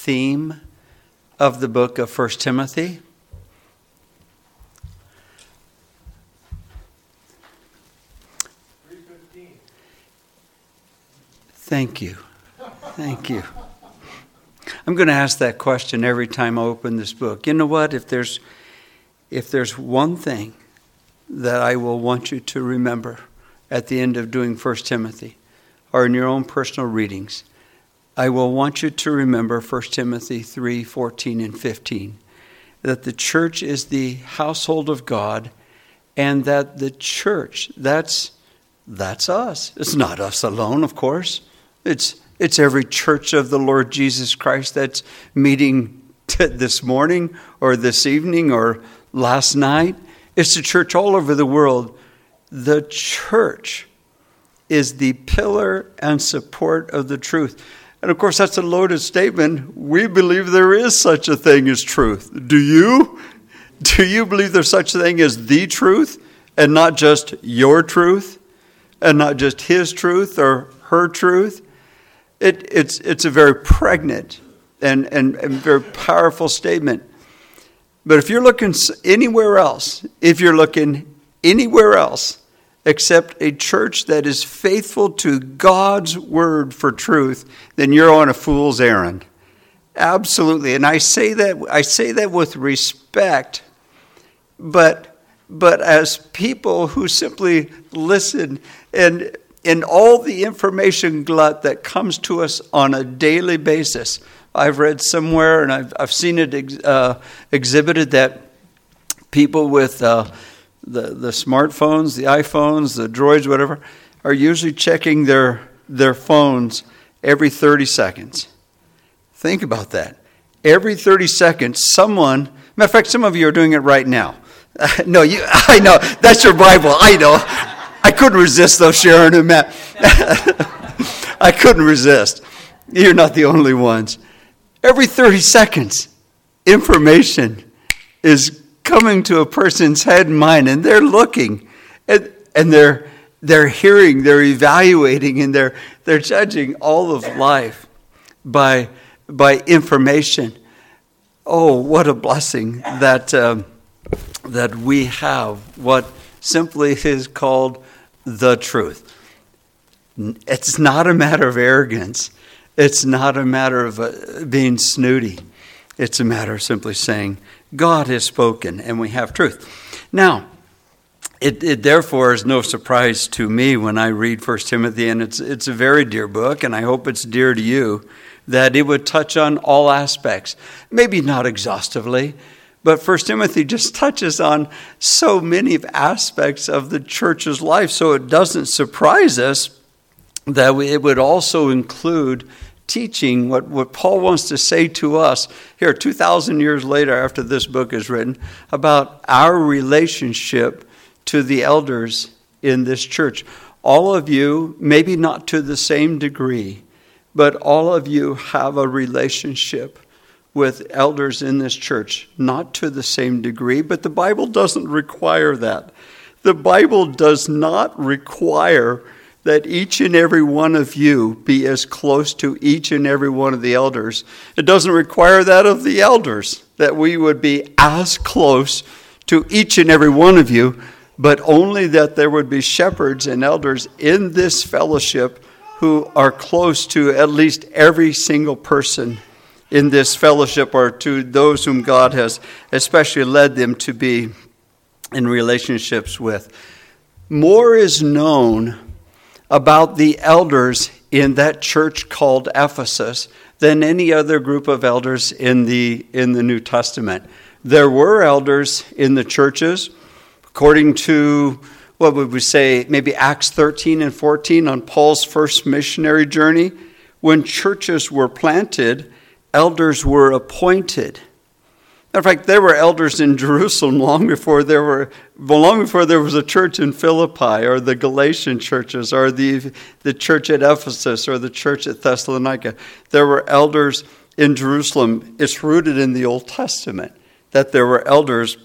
theme of the book of 1 Timothy. Thank you. Thank you. I'm going to ask that question every time I open this book. You know what? If there's one thing that I will want you to remember at the end of doing 1 Timothy or in your own personal readings, I will want you to remember 1 Timothy 3:14 and 15, that the church is the household of God, and that the church, that's us. It's not us alone, of course. It's every church of the Lord Jesus Christ that's meeting this morning or this evening or last night. It's the church all over the world. The church is the pillar and support of the truth. And of course, that's a loaded statement. We believe there is such a thing as truth. Do you? Do you believe there's such a thing as the truth and not just your truth and not just his truth or her truth? It's a very pregnant and very powerful statement. But if you're looking anywhere else except a church that is faithful to God's word for truth, then you're on a fool's errand. Absolutely. And I say that with respect, but as people who simply listen and all the information glut that comes to us on a daily basis. I've read somewhere, and I've seen it exhibited, that people with the smartphones, the iPhones, the Droids, whatever, are usually checking their phones every 30 seconds. Think about that. Every 30 seconds, someone, matter of fact, some of you are doing it right now. No, I know, that's your Bible, I know. I couldn't resist though, Sharon and Matt. I couldn't resist. You're not the only ones. Every 30 seconds, information is coming to a person's head and mind, and they're looking, and they're hearing, they're evaluating, and they're judging all of life by information. Oh, what a blessing that we have what simply is called the truth. It's not a matter of arrogance. It's not a matter of being snooty. It's a matter of simply saying, God has spoken and we have truth. Now, it therefore is no surprise to me when I read 1 Timothy, and it's a very dear book, and I hope it's dear to you, that it would touch on all aspects. Maybe not exhaustively, but 1 Timothy just touches on so many aspects of the church's life, so it doesn't surprise us that it would also include teaching what Paul wants to say to us here 2,000 years later after this book is written about our relationship to the elders in this church. All of you, maybe not to the same degree, but all of you have a relationship with elders in this church, not to the same degree, but the Bible doesn't require that. The Bible does not require that each and every one of you be as close to each and every one of the elders. It doesn't require that of the elders, that we would be as close to each and every one of you, but only that there would be shepherds and elders in this fellowship who are close to at least every single person in this fellowship, or to those whom God has especially led them to be in relationships with. More is known about the elders in that church called Ephesus than any other group of elders in the New Testament. There were elders in the churches, according to, what would we say, maybe Acts 13 and 14 on Paul's first missionary journey. When churches were planted, elders were appointed. In fact, there were elders in Jerusalem long before there was a church in Philippi, or the Galatian churches, or the church at Ephesus, or the church at Thessalonica. There were elders in Jerusalem. It's rooted in the Old Testament that there were elders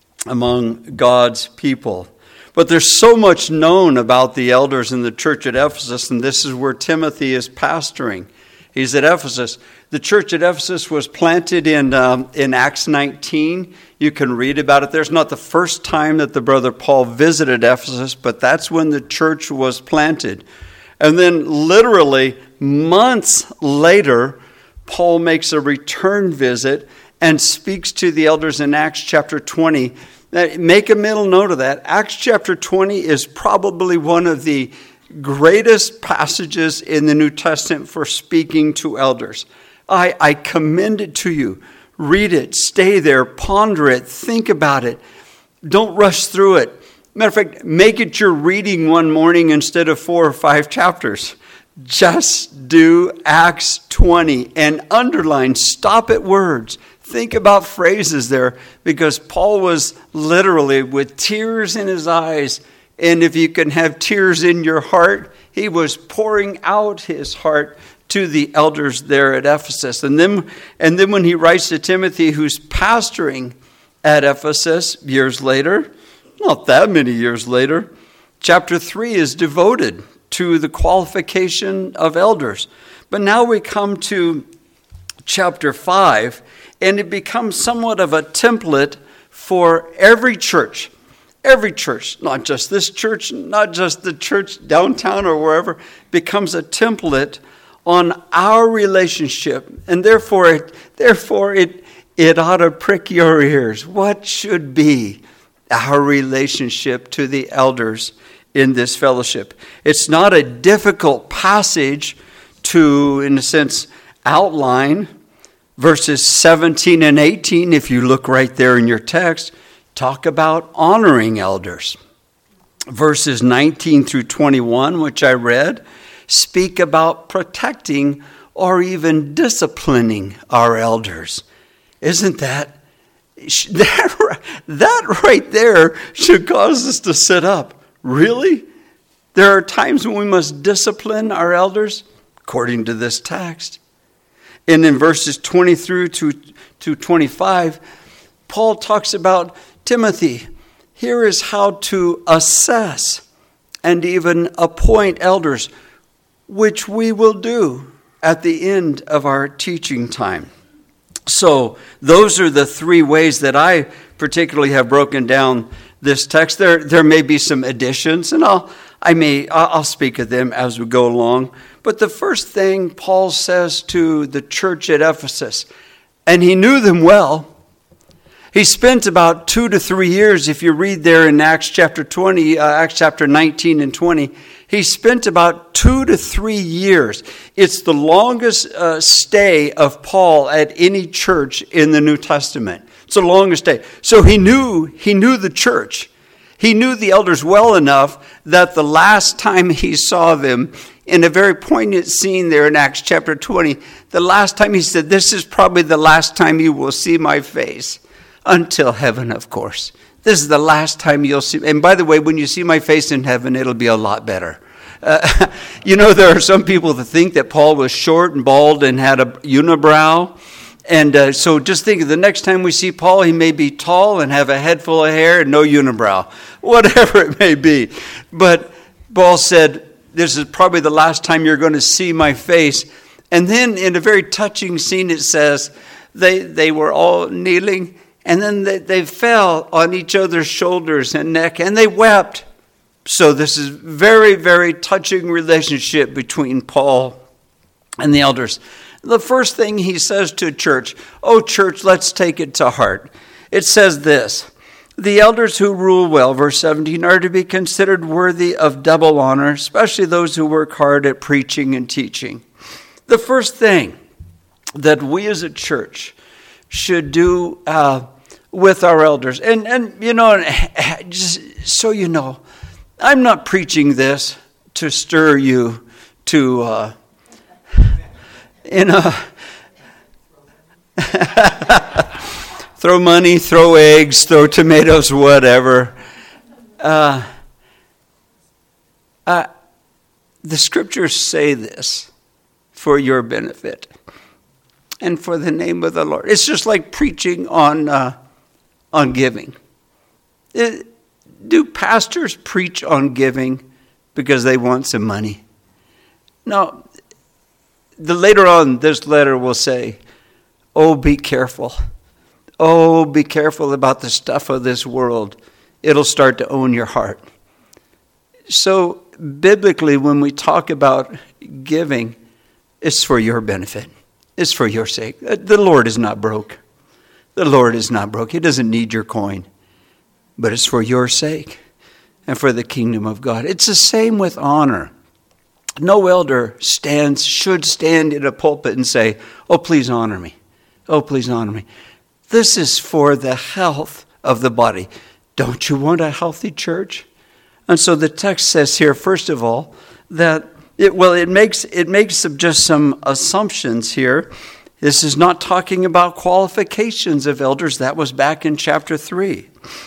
among God's people. But there's so much known about the elders in the church at Ephesus, and this is where Timothy is pastoring. He's at Ephesus. The church at Ephesus was planted in Acts 19. You can read about it there. It's not the first time that the brother Paul visited Ephesus, but that's when the church was planted. And then literally months later, Paul makes a return visit and speaks to the elders in Acts chapter 20. Make a mental note of that. Acts chapter 20 is probably one of the greatest passages in the New Testament for speaking to elders. I commend it to you. Read it, stay there, ponder it, think about it. Don't rush through it. Matter of fact, make it your reading one morning instead of 4 or 5 chapters. Just do Acts 20 and underline, stop at words. Think about phrases there, because Paul was literally with tears in his eyes. And if you can have tears in your heart, he was pouring out his heart to the elders there at Ephesus. And then when he writes to Timothy, who's pastoring at Ephesus years later, not that many years later, chapter 3 is devoted to the qualification of elders. But now we come to chapter 5, and it becomes somewhat of a template for every church. Every church, not just this church, not just the church downtown or wherever, becomes a template on our relationship. And therefore it ought to prick your ears. What should be our relationship to the elders in this fellowship? It's not a difficult passage to, in a sense, outline. Verses 17 and 18, if you look right there in your text, talk about honoring elders. Verses 19 through 21, which I read, speak about protecting or even disciplining our elders. Isn't that right there should cause us to sit up? Really? There are times when we must discipline our elders, according to this text. And in verses 20 through to 25, Paul talks about Timothy. Here is how to assess and even appoint elders, which we will do at the end of our teaching time. So those are the 3 ways that I particularly have broken down this text. There may be some additions, and I'll speak of them as we go along. But the first thing Paul says to the church at Ephesus, and he knew them well. He spent about 2 to 3 years, if you read there in Acts chapter 19 and 20, he spent about 2 to 3 years. It's the longest stay of Paul at any church in the New Testament. It's the longest stay. So he knew the church. He knew the elders well enough that the last time he saw them, in a very poignant scene there in Acts chapter 20, the last time he said, "This is probably the last time you will see my face, until heaven, of course. This is the last time you'll see." And by the way, when you see my face in heaven, it'll be a lot better. There are some people that think that Paul was short and bald and had a unibrow. And so just think, the next time we see Paul, he may be tall and have a head full of hair and no unibrow, whatever it may be. But Paul said, this is probably the last time you're going to see my face. And then in a very touching scene, it says they were all kneeling, and then they fell on each other's shoulders and neck, and they wept. So this is very, very touching relationship between Paul and the elders. The first thing he says to church, "Oh, church, let's take it to heart." It says this: the elders who rule well, verse 17, are to be considered worthy of double honor, especially those who work hard at preaching and teaching. The first thing that we as a church should do with our elders, and just so you know, I'm not preaching this to stir you to throw money, throw eggs, throw tomatoes, whatever. The scriptures say this for your benefit and for the name of the Lord. It's just like preaching on giving. Do pastors preach on giving because they want some money? No. later on, this letter will say, oh, be careful. Oh, be careful about the stuff of this world. It'll start to own your heart. So biblically, when we talk about giving, it's for your benefit. It's for your sake. The Lord is not broke. The Lord is not broke. He doesn't need your coin. But it's for your sake and for the kingdom of God. It's the same with honor. No elder should stand in a pulpit and say, oh, please honor me. Oh, please honor me. This is for the health of the body. Don't you want a healthy church? And so the text says here, first of all, that it makes just some assumptions here. This is not talking about qualifications of elders. That was back in chapter 3.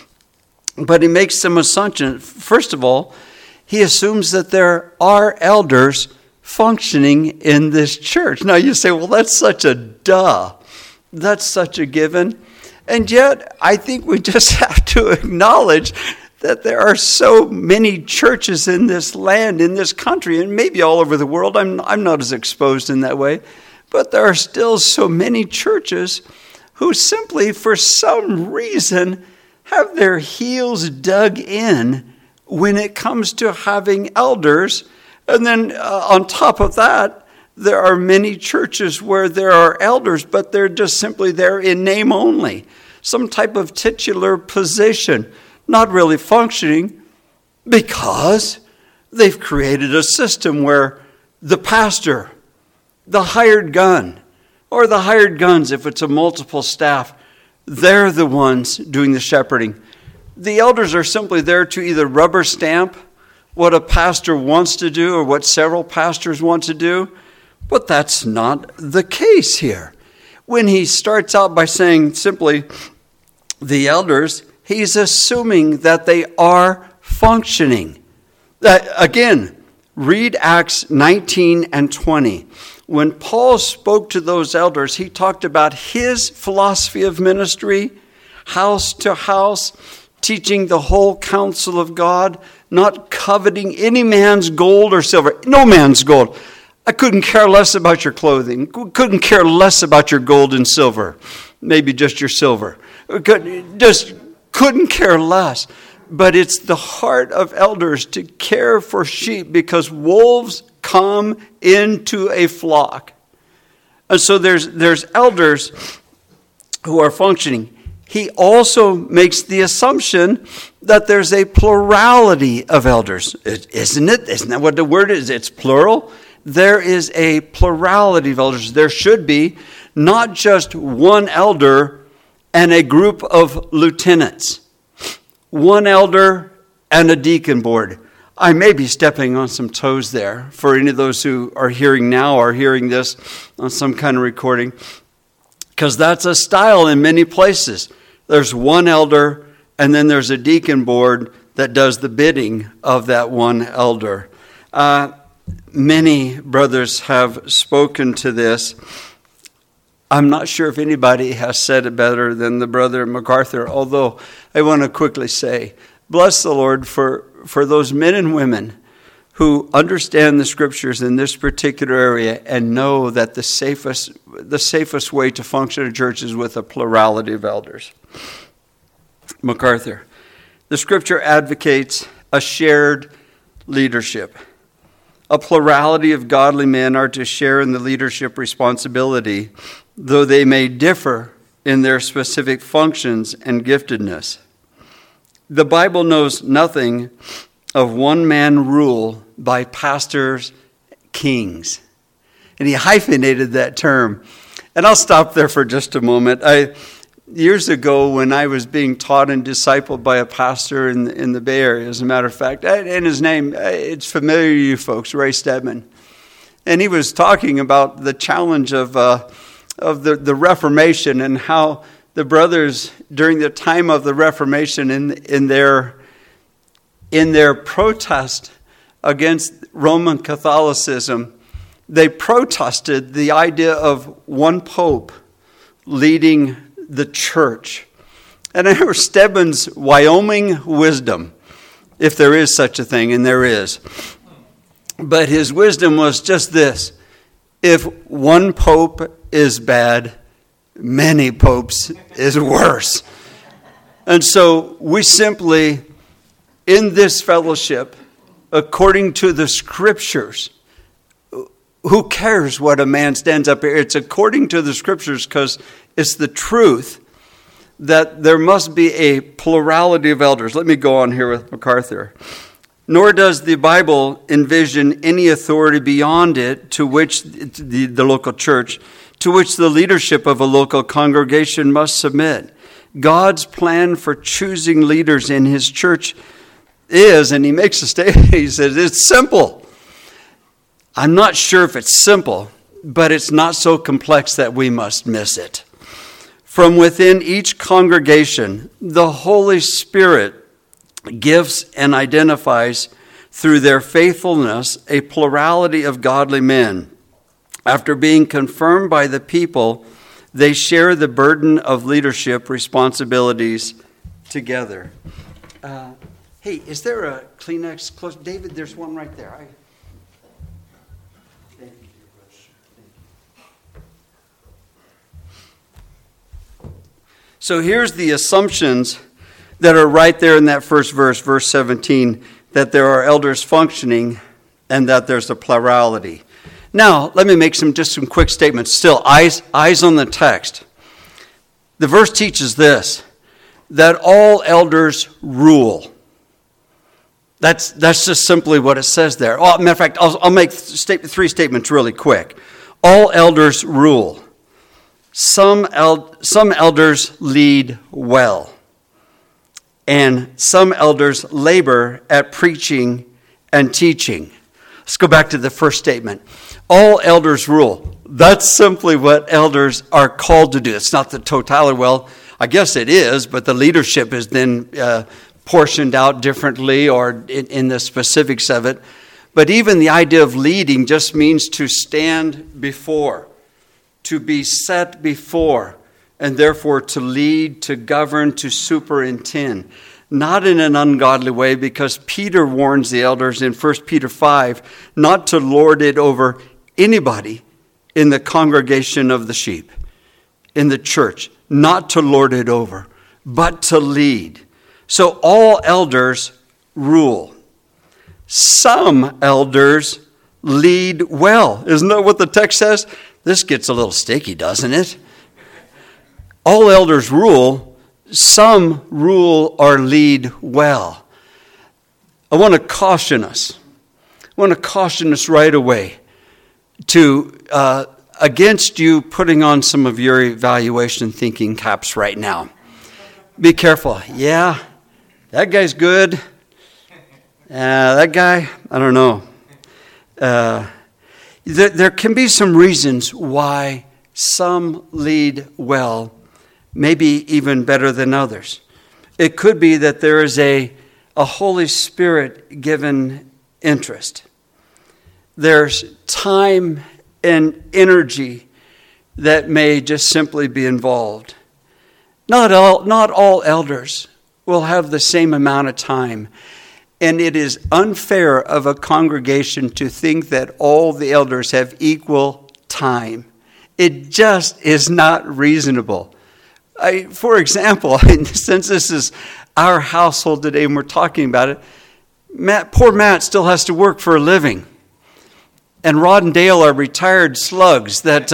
But he makes some assumptions. First of all, he assumes that there are elders functioning in this church. Now you say, well, that's such a duh. That's such a given. And yet, I think we just have to acknowledge that there are so many churches in this land, in this country, and maybe all over the world. I'm not as exposed in that way. But there are still so many churches who simply, for some reason, have their heels dug in when it comes to having elders. And then on top of that, there are many churches where there are elders, but they're just simply there in name only. Some type of titular position, not really functioning, because they've created a system where the pastor, the hired gun, or the hired guns, if it's a multiple staff, they're the ones doing the shepherding. The elders are simply there to either rubber stamp what a pastor wants to do or what several pastors want to do, but that's not the case here. When he starts out by saying simply the elders, he's assuming that they are functioning. Again, read Acts 19 and 20. When Paul spoke to those elders, he talked about his philosophy of ministry, house to house, teaching the whole counsel of God, not coveting any man's gold or silver. No man's gold. I couldn't care less about your clothing. Couldn't care less about your gold and silver. Maybe just your silver. Just couldn't care less. But it's the heart of elders to care for sheep because wolves come into a flock. And so there's elders who are functioning. He also makes the assumption that there's a plurality of elders. Isn't it? Isn't that what the word is? It's plural. There is a plurality of elders. There should be not just one elder and a group of lieutenants. One elder and a deacon board. I may be stepping on some toes there for any of those who are hearing now or hearing this on some kind of recording, because that's a style in many places. There's one elder and then there's a deacon board that does the bidding of that one elder. Many brothers have spoken to this. I'm not sure if anybody has said it better than the brother MacArthur, although I want to quickly say, bless the Lord for those men and women who understand the scriptures in this particular area and know that the safest way to function in a church is with a plurality of elders. MacArthur, the scripture advocates a shared leadership. A plurality of godly men are to share in the leadership responsibility, though they may differ in their specific functions and giftedness. The Bible knows nothing of one-man rule by pastors, kings. And he hyphenated that term. And I'll stop there for just a moment. Years ago, when I was being taught and discipled by a pastor in the Bay Area, as a matter of fact, and his name, it's familiar to you folks, Ray Stedman. And he was talking about the challenge of the Reformation and how the brothers, during the time of the Reformation, in their protest against Roman Catholicism, they protested the idea of one pope leading the church. And I heard Stedman's Wyoming wisdom, if there is such a thing, and there is. But his wisdom was just this: If one pope is bad, many popes is worse. And so we simply, in this fellowship, according to the scriptures, who cares what a man stands up here? It's according to the scriptures because it's the truth that there must be a plurality of elders. Let me go on here with MacArthur. Nor does the Bible envision any authority beyond it to which the local church, to which the leadership of a local congregation must submit. God's plan for choosing leaders in his church is, and he makes a statement, he says, it's simple. I'm not sure if it's simple, but it's not so complex that we must miss it. From within each congregation, the Holy Spirit gives and identifies through their faithfulness a plurality of godly men. After being confirmed by the people, they share the burden of leadership responsibilities together. Hey, is there a Kleenex close? David, there's one right there. Thank you, So here's the assumptions that are right there in that first verse, verse 17, that there are elders functioning and that there's a plurality. Now, let me make some quick statements. Still, eyes on the text. The verse teaches this, that all elders rule. That's just simply what it says there. Oh, matter of fact, I'll make three statements really quick. All elders rule. Some elders lead well. And some elders labor at preaching and teaching. Let's go back to the first statement. All elders rule. That's simply what elders are called to do. It's not the totality. Well, I guess it is, but the leadership is then portioned out differently or in the specifics of it. But even the idea of leading just means to stand before, to be set before, and therefore to lead, to govern, to superintend. Not in an ungodly way, because Peter warns the elders in 1 Peter 5 not to lord it over anybody in the congregation of the sheep, in the church, not to lord it over, but to lead. So all elders rule. Some elders lead well. Isn't that what the text says? This gets a little sticky, doesn't it? All elders rule. Some rule or lead well. I want to caution us. Right away to against you putting on some of your evaluation thinking caps right now. Be careful. Yeah, that guy's good. That guy, I don't know. There can be some reasons why some lead well, maybe even better than others. It could be that there is a Holy Spirit given interest. There's time and energy that may just simply be involved. Not all elders will have the same amount of time. And it is unfair of a congregation to think that all the elders have equal time. It just is not reasonable. For example, since this is our household today and we're talking about it, poor Matt still has to work for a living. And Rod and Dale are retired slugs that,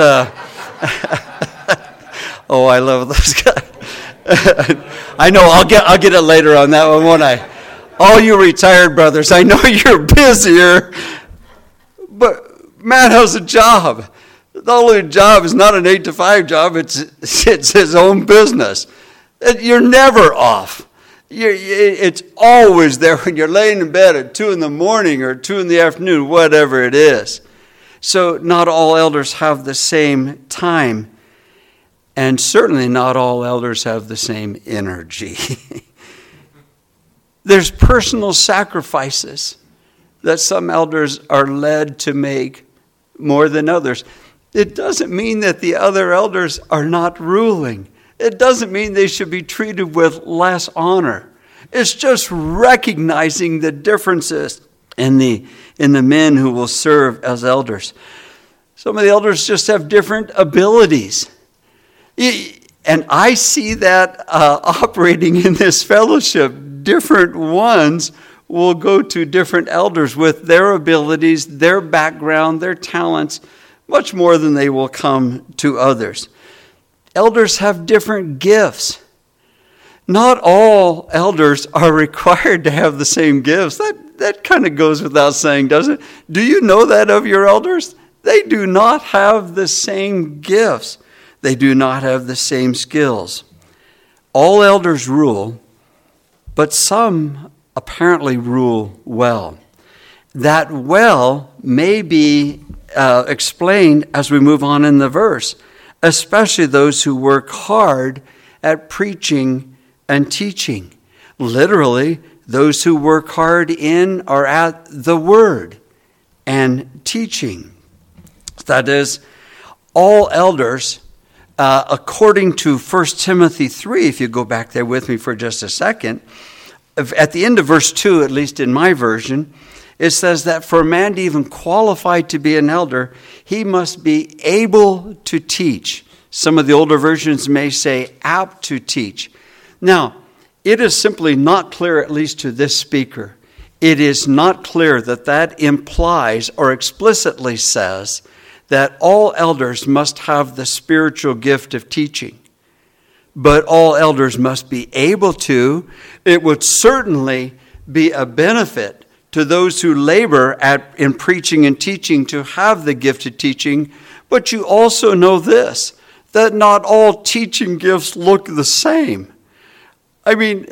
oh, I love those guys. I know, I'll get it later on that one, won't I? All you retired brothers, I know you're busier, but Matt has a job. The only job is not an 8-to-5 job, it's his own business. You're never off. It's always there when you're laying in bed at 2 in the morning or 2 in the afternoon, whatever it is. So not all elders have the same time, and certainly not all elders have the same energy. There's personal sacrifices that some elders are led to make more than others. It doesn't mean that the other elders are not ruling. It doesn't mean they should be treated with less honor. It's just recognizing the differences in the men who will serve as elders. Some of the elders just have different abilities. And I see that operating in this fellowship. Different ones will go to different elders with their abilities, their background, their talents, much more than they will come to others. Elders have different gifts. Not all elders are required to have the same gifts. That kind of goes without saying, doesn't it? Do you know that of your elders? They do not have the same gifts. They do not have the same skills. All elders rule, but some apparently rule well. That well may be explained as we move on in the verse, especially those who work hard at preaching and teaching. Literally, those who work hard in or at the word and teaching. That is, all elders, according to 1 Timothy 3, if you go back there with me for just a second, at the end of verse 2, at least in my version, it says that for a man to even qualify to be an elder, he must be able to teach. Some of the older versions may say apt to teach. Now, it is simply not clear, at least to this speaker, it is not clear that that implies or explicitly says that all elders must have the spiritual gift of teaching. But all elders must be able to. It would certainly be a benefit to those who labor in preaching and teaching to have the gift of teaching. But you also know this, that not all teaching gifts look the same. I mean,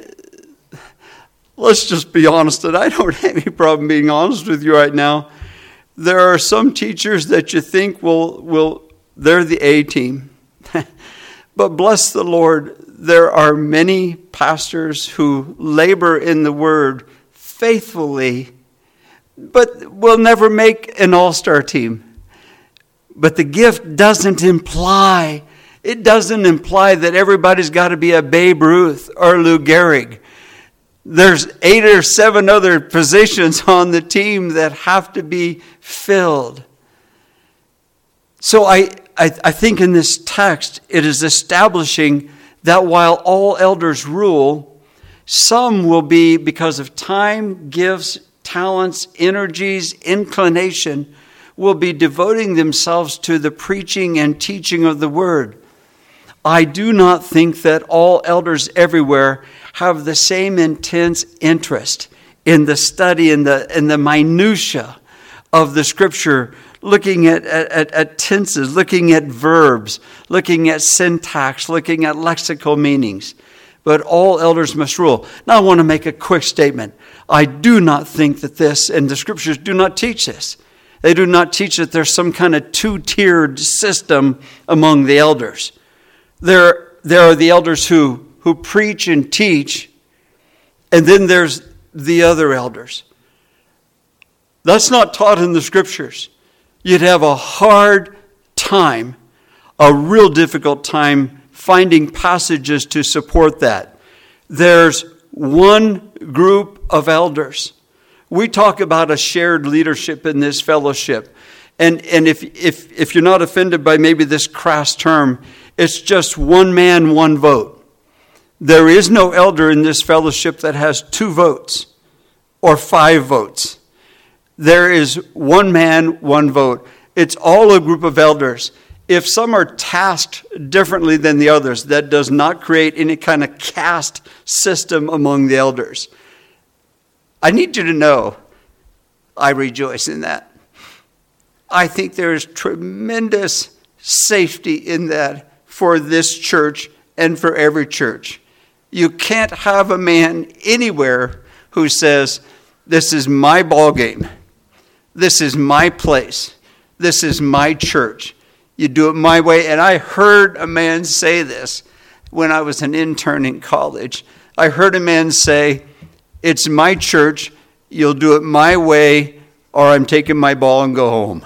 let's just be honest, and I don't have any problem being honest with you right now. There are some teachers that you think they're the A team. But bless the Lord, there are many pastors who labor in the word faithfully, but will never make an all-star team. But the gift doesn't imply that everybody's got to be a Babe Ruth or Lou Gehrig. There's 8 or 7 other positions on the team that have to be filled. So I think in this text, it is establishing that while all elders rule, some will be, because of time, gifts, talents, energies, inclination, will be devoting themselves to the preaching and teaching of the word. I do not think that all elders everywhere have the same intense interest in the study and the minutia of the Scripture, looking at tenses, looking at verbs, looking at syntax, looking at lexical meanings. But all elders must rule. Now I want to make a quick statement. I do not think that this, and the Scriptures do not teach this. They do not teach that there's some kind of 2-tiered system among the elders. There are the elders who preach and teach, and then there's the other elders. That's not taught in the Scriptures. You'd have a hard time, a real difficult time, finding passages to support that. There's one group of elders. We talk about a shared leadership in this fellowship. And if you're not offended by maybe this crass term, it's just one man, one vote. There is no elder in this fellowship that has 2 votes or 5 votes. There is one man, one vote. It's all a group of elders. If some are tasked differently than the others, that does not create any kind of caste system among the elders. I need you to know, I rejoice in that. I think there is tremendous safety in that for this church and for every church. You can't have a man anywhere who says, this is my ball game. This is my place. This is my church. You do it my way. And I heard a man say this when I was an intern in college. I heard a man say, it's my church. You'll do it my way, or I'm taking my ball and go home.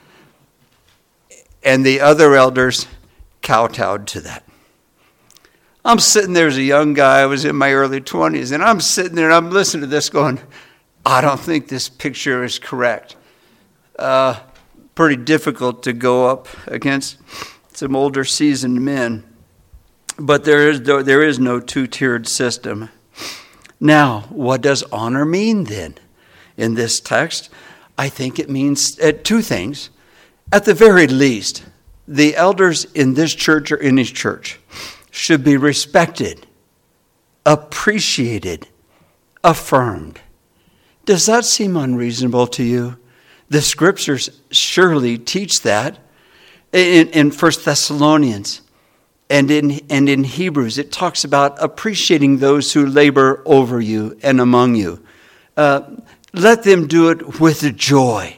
And the other elders kowtowed to that. I'm sitting there as a young guy. I was in my early 20s. And I'm sitting there and I'm listening to this going, I don't think this picture is correct. pretty difficult to go up against some older seasoned men. But there is no two-tiered system. Now, what does honor mean then in this text? I think it means two things. At the very least, the elders in this church or in his church should be respected, appreciated, affirmed. Does that seem unreasonable to you? The scriptures surely teach that. In 1 Thessalonians and in Hebrews, it talks about appreciating those who labor over you and among you. Let them do it with joy.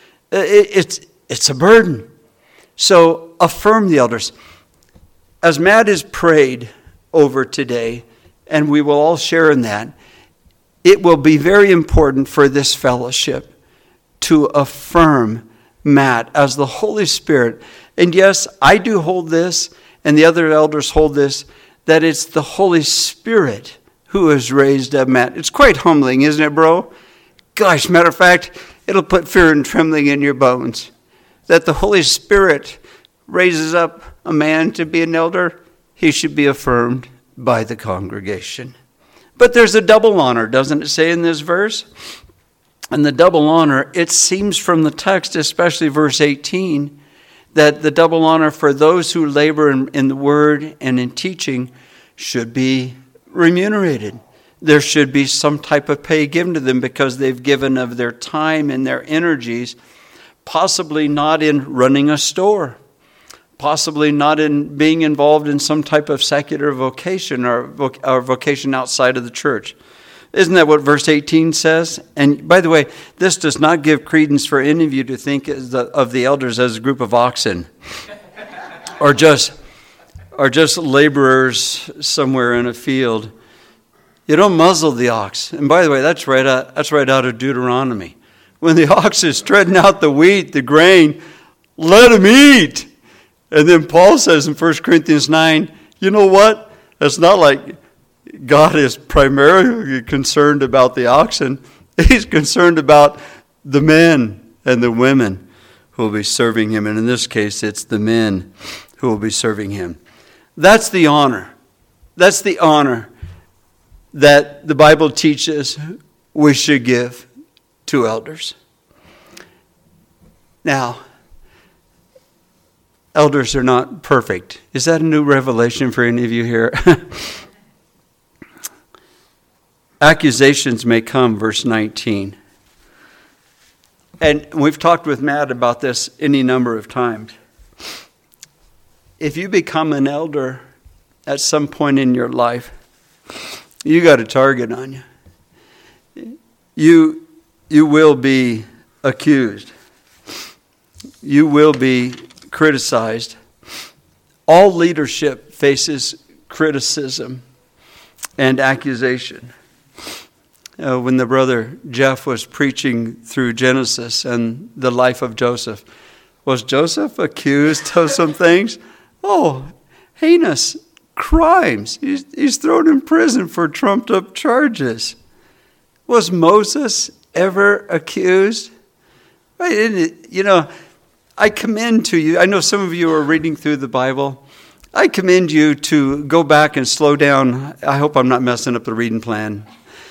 It's a burden. So affirm the elders. As Matt has prayed over today, and we will all share in that, it will be very important for this fellowship to affirm Matt as the Holy Spirit. And yes, I do hold this, and the other elders hold this, that it's the Holy Spirit who has raised up Matt. It's quite humbling, isn't it, bro? Gosh, matter of fact, it'll put fear and trembling in your bones. That the Holy Spirit raises up a man to be an elder, he should be affirmed by the congregation. But there's a double honor, doesn't it say in this verse? And the double honor, it seems from the text, especially verse 18, that the double honor for those who labor in the word and in teaching should be remunerated. There should be some type of pay given to them because they've given of their time and their energies, possibly not in running a store, possibly not in being involved in some type of secular vocation or vocation outside of the church. Isn't that what verse 18 says? And by the way, this does not give credence for any of you to think of the elders as a group of oxen or just laborers somewhere in a field. You don't muzzle the ox. And by the way, that's right out of Deuteronomy. When the ox is treading out the wheat, the grain, let him eat. And then Paul says in 1 Corinthians 9, you know what? It's not like God is primarily concerned about the oxen. He's concerned about the men and the women who will be serving him. And in this case, it's the men who will be serving him. That's the honor. That's the honor that the Bible teaches we should give to elders. Now, elders are not perfect. Is that a new revelation for any of you here? Accusations may come, verse 19. And we've talked with Matt about this any number of times. If you become an elder at some point in your life, you got a target on you. You will be accused. You will be criticized. All leadership faces criticism and accusation. When the brother Jeff was preaching through Genesis and the life of Joseph, was Joseph accused of some things? Oh, heinous crimes. He's thrown in prison for trumped up charges. Was Moses ever accused? You know, I commend to you, I know some of you are reading through the Bible. I commend you to go back and slow down. I hope I'm not messing up the reading plan.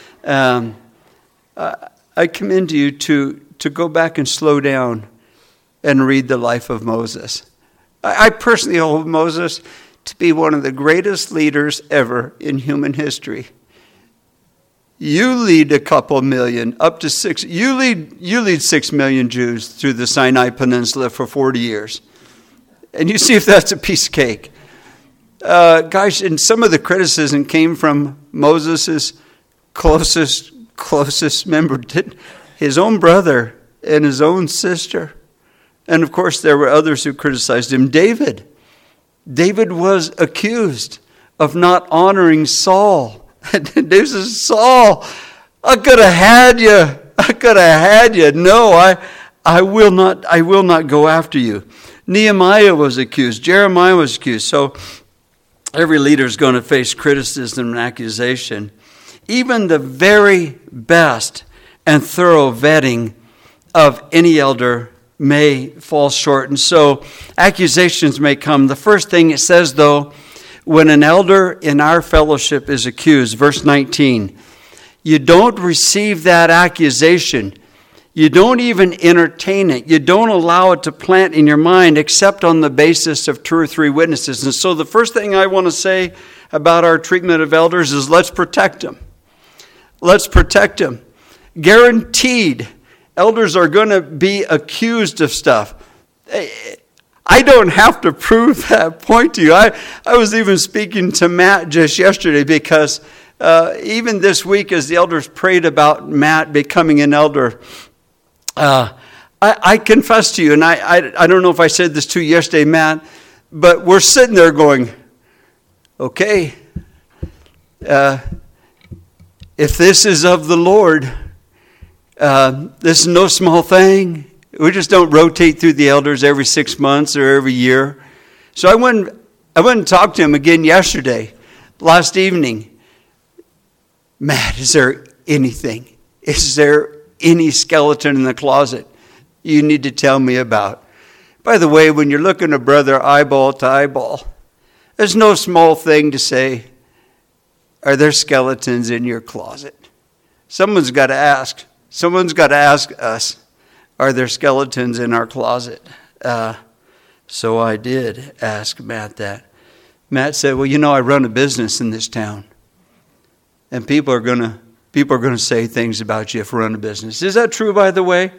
I commend you to go back and slow down and read the life of Moses. I personally hold Moses to be one of the greatest leaders ever in human history. You lead a couple million, up to 6. You lead 6 million Jews through the Sinai Peninsula for 40 years. And you see if that's a piece of cake. Guys, and some of the criticism came from Moses' closest member, his own brother and his own sister. And of course, there were others who criticized him. David was accused of not honoring Saul. David says, Saul, I could have had you. No, I will not go after you. Nehemiah was accused. Jeremiah was accused. So every leader is going to face criticism and accusation. Even the very best and thorough vetting of any elder may fall short. And so accusations may come. The first thing it says, though, when an elder in our fellowship is accused, verse 19, you don't receive that accusation. You don't even entertain it. You don't allow it to plant in your mind except on the basis of 2 or 3 witnesses. And so the first thing I want to say about our treatment of elders is let's protect them. Let's protect them. Guaranteed, elders are going to be accused of stuff. I don't have to prove that point to you. I was even speaking to Matt just yesterday because even this week as the elders prayed about Matt becoming an elder, I confess to you, and I don't know if I said this to you yesterday, Matt, but we're sitting there going, okay, if this is of the Lord, this is no small thing. We just don't rotate through the elders every 6 months or every year. So I went and talked to him again yesterday, last evening. Matt, is there anything? Is there any skeleton in the closet you need to tell me about? By the way, when you're looking at brother eyeball to eyeball, there's no small thing to say, are there skeletons in your closet? Someone's got to ask. Someone's got to ask us, are there skeletons in our closet? So I did ask Matt that. Matt said, well, I run a business in this town. And people are going to say things about you if you run a business. Is that true, by the way?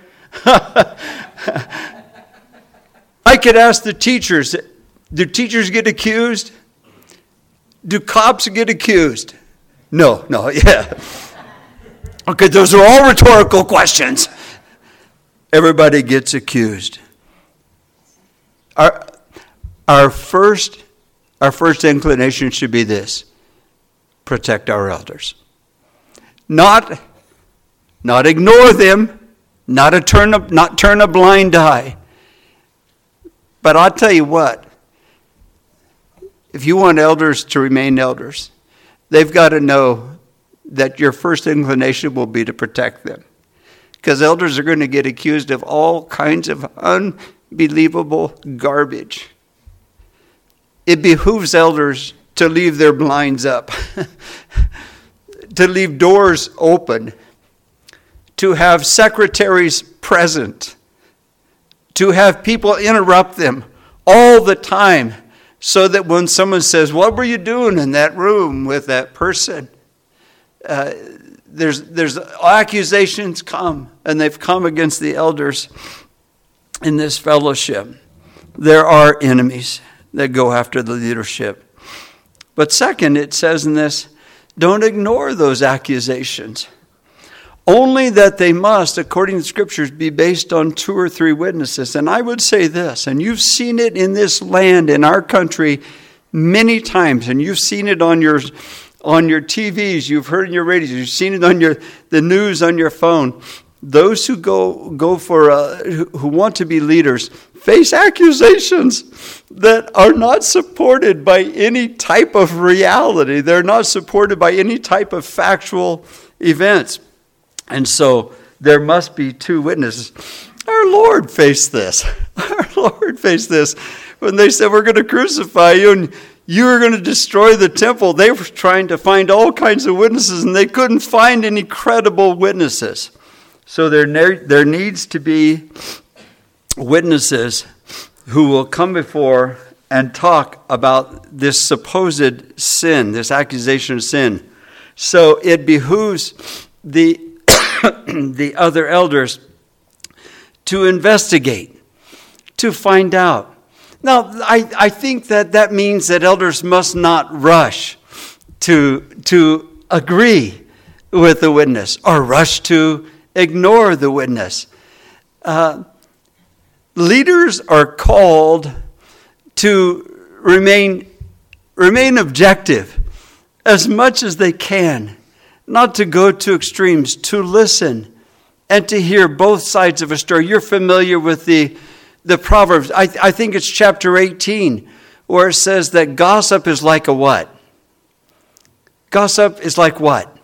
I could ask the teachers, do teachers get accused? Do cops get accused? No, yeah. Okay, those are all rhetorical questions. Everybody gets accused. Our first inclination should be this: protect our elders. Not ignore them, not turn a blind eye. But I'll tell you what, if you want elders to remain elders, they've got to know that your first inclination will be to protect them. Because elders are going to get accused of all kinds of unbelievable garbage. It behooves elders to leave their blinds up, to leave doors open, to have secretaries present, to have people interrupt them all the time, so that when someone says, what were you doing in that room with that person? There's accusations come, and they've come against the elders in this fellowship. There are enemies that go after the leadership. But second, it says in this, don't ignore those accusations. Only that they must, according to the Scriptures, be based on 2 or 3 witnesses. And I would say this, and you've seen it in this land, in our country, many times, and you've seen it on your TVs, you've heard in your radios, you've seen it on the news on your phone. Those who go for who want to be leaders face accusations that are not supported by any type of reality. They're not supported by any type of factual events. And so there must be 2 witnesses. Our Lord faced this. Our Lord faced this when they said, we're going to crucify you and you are going to destroy the temple. They were trying to find all kinds of witnesses and they couldn't find any credible witnesses. So there needs to be witnesses who will come before and talk about this supposed sin, this accusation of sin. So it behooves the the other elders to investigate, to find out. Now, I think that means that elders must not rush to agree with the witness or rush to ignore the witness. Leaders are called to remain objective as much as they can, not to go to extremes, to listen and to hear both sides of a story. You're familiar with the Proverbs. I think it's chapter 18 where it says that gossip is like a what? Gossip is like what?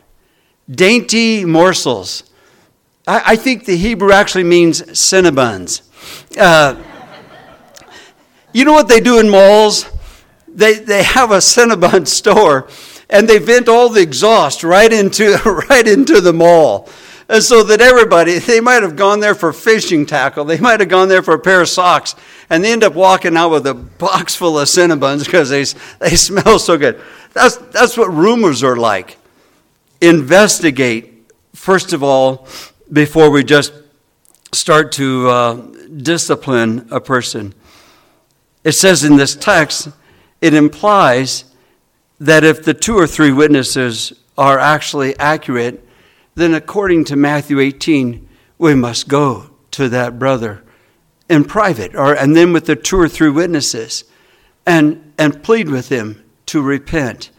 Dainty morsels. I think the Hebrew actually means cinnabuns. You know what they do in malls? They have a Cinnabon store, and they vent all the exhaust right into the mall. And so that everybody, they might have gone there for fishing tackle, they might have gone there for a pair of socks, and they end up walking out with a box full of Cinnabons because they smell so good. That's what rumors are like. Investigate, first of all, before we just start to discipline a person. It says in this text, it implies that if the 2 or 3 witnesses are actually accurate, then according to Matthew 18, we must go to that brother in private, and then with the 2 or 3 witnesses, and plead with him to repent.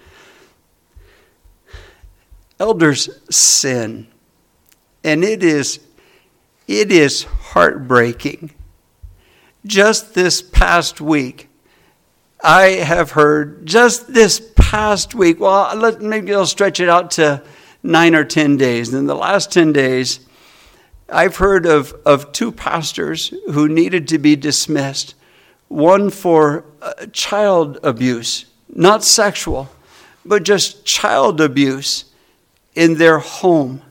Elders sin, and it is heartbreaking. Just this past week, I have heard, maybe I'll stretch it out to 9 or 10 days. In the last 10 days, I've heard of 2 pastors who needed to be dismissed. One for child abuse, not sexual, but just child abuse in their home.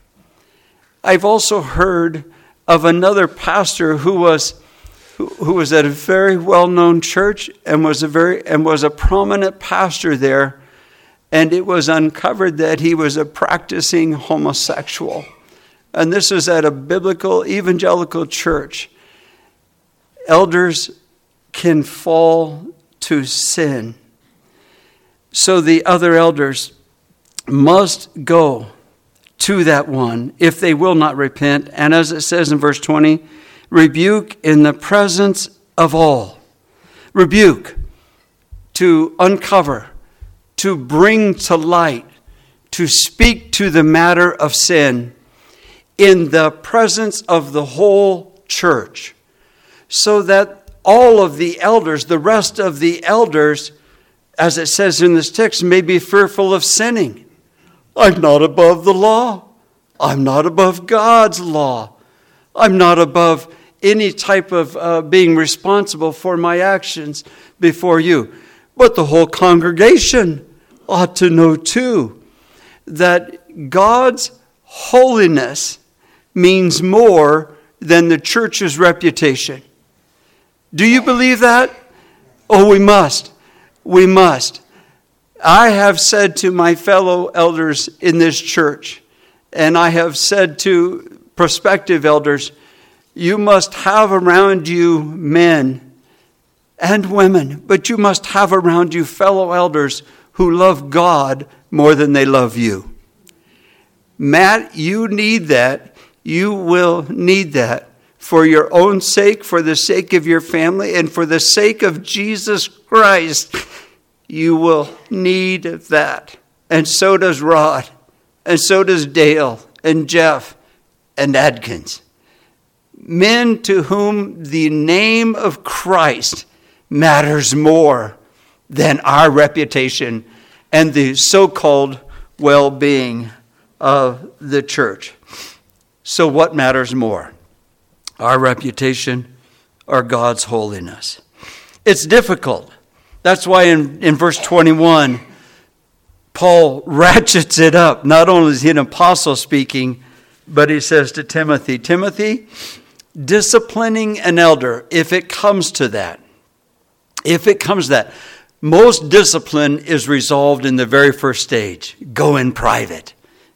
I've also heard of another pastor who was at a very well-known church and was a prominent pastor there, and it was uncovered that he was a practicing homosexual. And this was at a biblical evangelical church. Elders can fall to sin. So the other elders must go to that one if they will not repent. And as it says in verse 20, rebuke in the presence of all. Rebuke, to uncover, to bring to light, to speak to the matter of sin in the presence of the whole church, so that all of the elders, the rest of the elders, as it says in this text, may be fearful of sinning. I'm not above the law. I'm not above God's law. I'm not above any type of being responsible for my actions before you. But the whole congregation ought to know too that God's holiness means more than the church's reputation. Do you believe that? Oh, we must. We must. I have said to my fellow elders in this church, and I have said to prospective elders, you must have around you men and women, but you must have around you fellow elders who love God more than they love you. Matt, you need that. You will need that for your own sake, for the sake of your family, and for the sake of Jesus Christ. You will need that. And so does Rod, and so does Dale, and Jeff, and Adkins. Men to whom the name of Christ matters more than our reputation and the so-called well-being of the church. So what matters more? Our reputation or God's holiness? It's difficult. That's why in verse 21, Paul ratchets it up. Not only is he an apostle speaking, but he says to Timothy, Timothy, disciplining an elder, if it comes to that, most discipline is resolved in the very first stage. Go in private.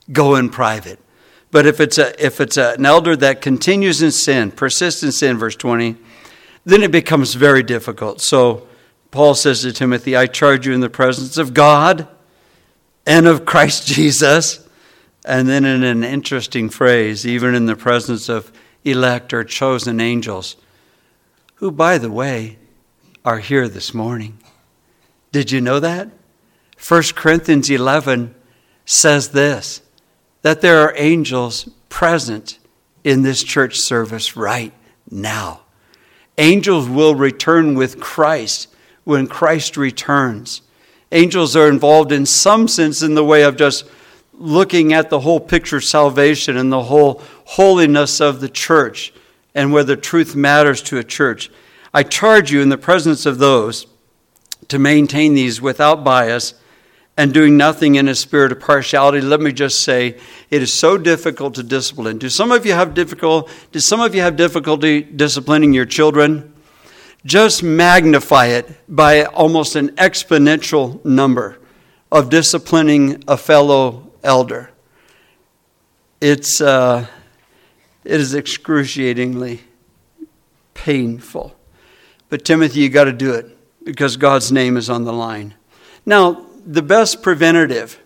But if it's an elder that continues in sin, persists in sin, verse 20, then it becomes very difficult. So Paul says to Timothy, I charge you in the presence of God and of Christ Jesus. And then in an interesting phrase, even in the presence of elect or chosen angels, who, by the way, are here this morning. Did you know that? 1 Corinthians 11 says this, that there are angels present in this church service right now. Angels will return with Christ when Christ returns. Angels are involved in some sense in the way of just looking at the whole picture of salvation and the whole holiness of the church and whether truth matters to a church. I charge you in the presence of those to maintain these without bias and doing nothing in a spirit of partiality. Let me just say, it is so difficult to discipline. Do some of you have difficulty disciplining your children? Just magnify it by almost an exponential number of disciplining a fellow elder. It is excruciatingly painful. But Timothy, you got to do it because God's name is on the line. Now, the best preventative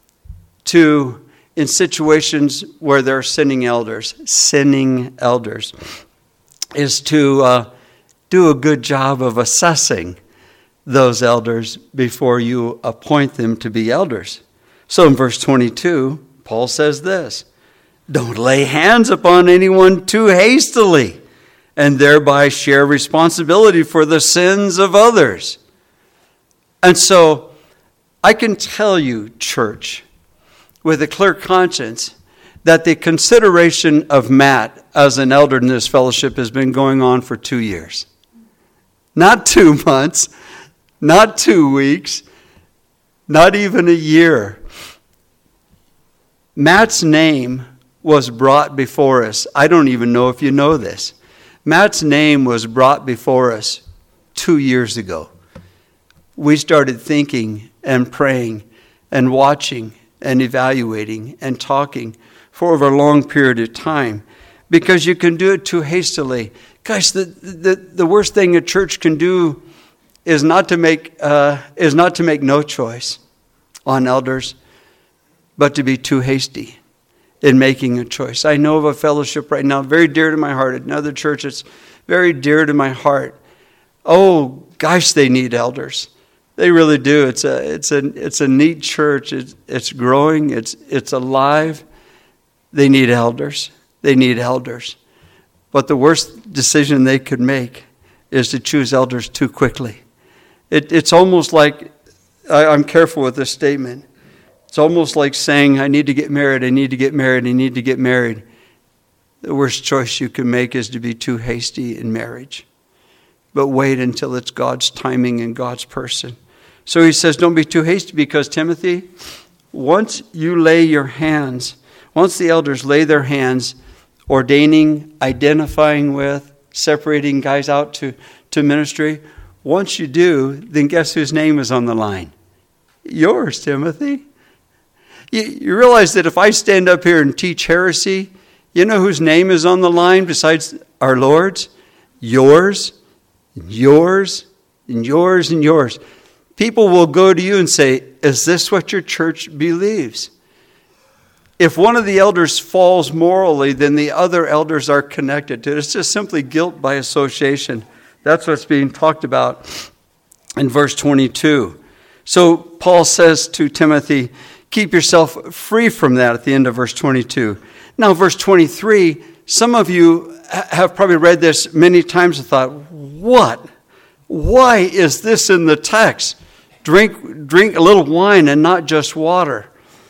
in situations where there are sinning elders, is to do a good job of assessing those elders before you appoint them to be elders. So in verse 22, Paul says this: don't lay hands upon anyone too hastily, and thereby share responsibility for the sins of others. And so I can tell you, church, with a clear conscience, that the consideration of Matt as an elder in this fellowship has been going on for 2 years. Not 2 months, not 2 weeks, not even a year. Matt's name was brought before us. I don't even know if you know this. Matt's name was brought before us 2 years ago. We started thinking and praying and watching and evaluating and talking for over a long period of time, because you can do it too hastily. Guys, the worst thing a church can do is not to make no choice on elders, but to be too hasty in making a choice. I know of a fellowship right now, very dear to my heart, another church that's very dear to my heart. Oh, gosh, they need elders. They really do. It's a neat church. It's growing. It's alive. They need elders. They need elders. But the worst decision they could make is to choose elders too quickly. It's almost like, I'm careful with this statement. It's almost like saying, I need to get married, I need to get married, I need to get married. The worst choice you can make is to be too hasty in marriage. But wait until it's God's timing and God's person. So he says, don't be too hasty, because Timothy, once the elders lay their hands, ordaining, identifying with, separating guys out to ministry, once you do, then guess whose name is on the line? Yours, Timothy. You realize that if I stand up here and teach heresy, you know whose name is on the line besides our Lord's? Yours, and yours, and yours, and yours. People will go to you and say, is this what your church believes? If one of the elders falls morally, then the other elders are connected to it. It's just simply guilt by association. That's what's being talked about in verse 22. So Paul says to Timothy, keep yourself free from that at the end of verse 22. Now, verse 23, some of you have probably read this many times and thought, what? Why is this in the text? Drink a little wine and not just water.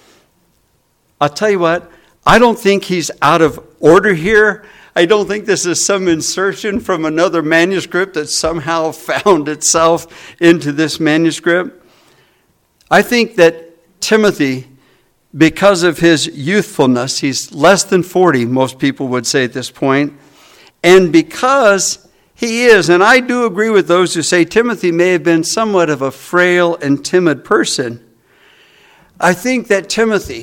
I'll tell you what, I don't think he's out of order here. I don't think this is some insertion from another manuscript that somehow found itself into this manuscript. I think that Timothy, because of his youthfulness, he's less than 40, most people would say at this point, and because he is, and I do agree with those who say Timothy may have been somewhat of a frail and timid person, I think that Timothy,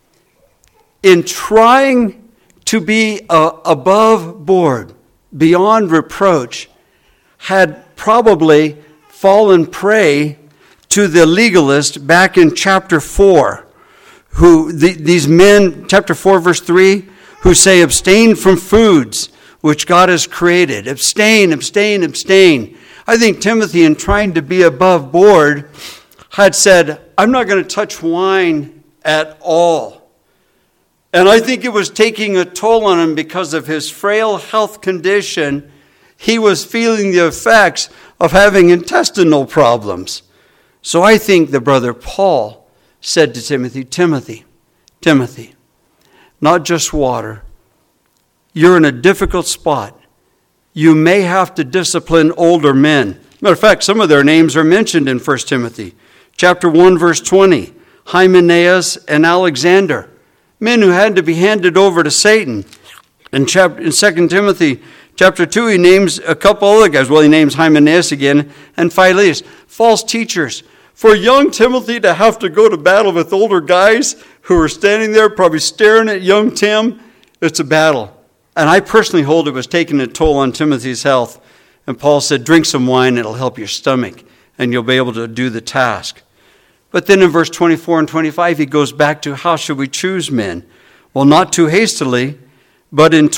in trying to be above board, beyond reproach, had probably fallen prey to the legalist back in chapter 4, these men, chapter 4, verse 3, who say, abstain from foods which God has created. Abstain, abstain, abstain. I think Timothy, in trying to be above board, had said, I'm not going to touch wine at all. And I think it was taking a toll on him because of his frail health condition. He was feeling the effects of having intestinal problems. So I think the brother Paul said to Timothy, Timothy, not just water. you're in a difficult spot. You may have to discipline older men. Matter of fact, some of their names are mentioned in 1 Timothy. Chapter 1, verse 20. Hymenaeus and Alexander. Men who had to be handed over to Satan. In 2 Timothy chapter 2, he names a couple other guys. Well, he names Hymenaeus again and Philetus. False teachers. For young Timothy to have to go to battle with older guys who are standing there probably staring at young Tim, it's a battle. And I personally hold it was taking a toll on Timothy's health. And Paul said, drink some wine, it'll help your stomach, and you'll be able to do the task. But then in verse 24 and 25, he goes back to how should we choose men? Well, not too hastily, but in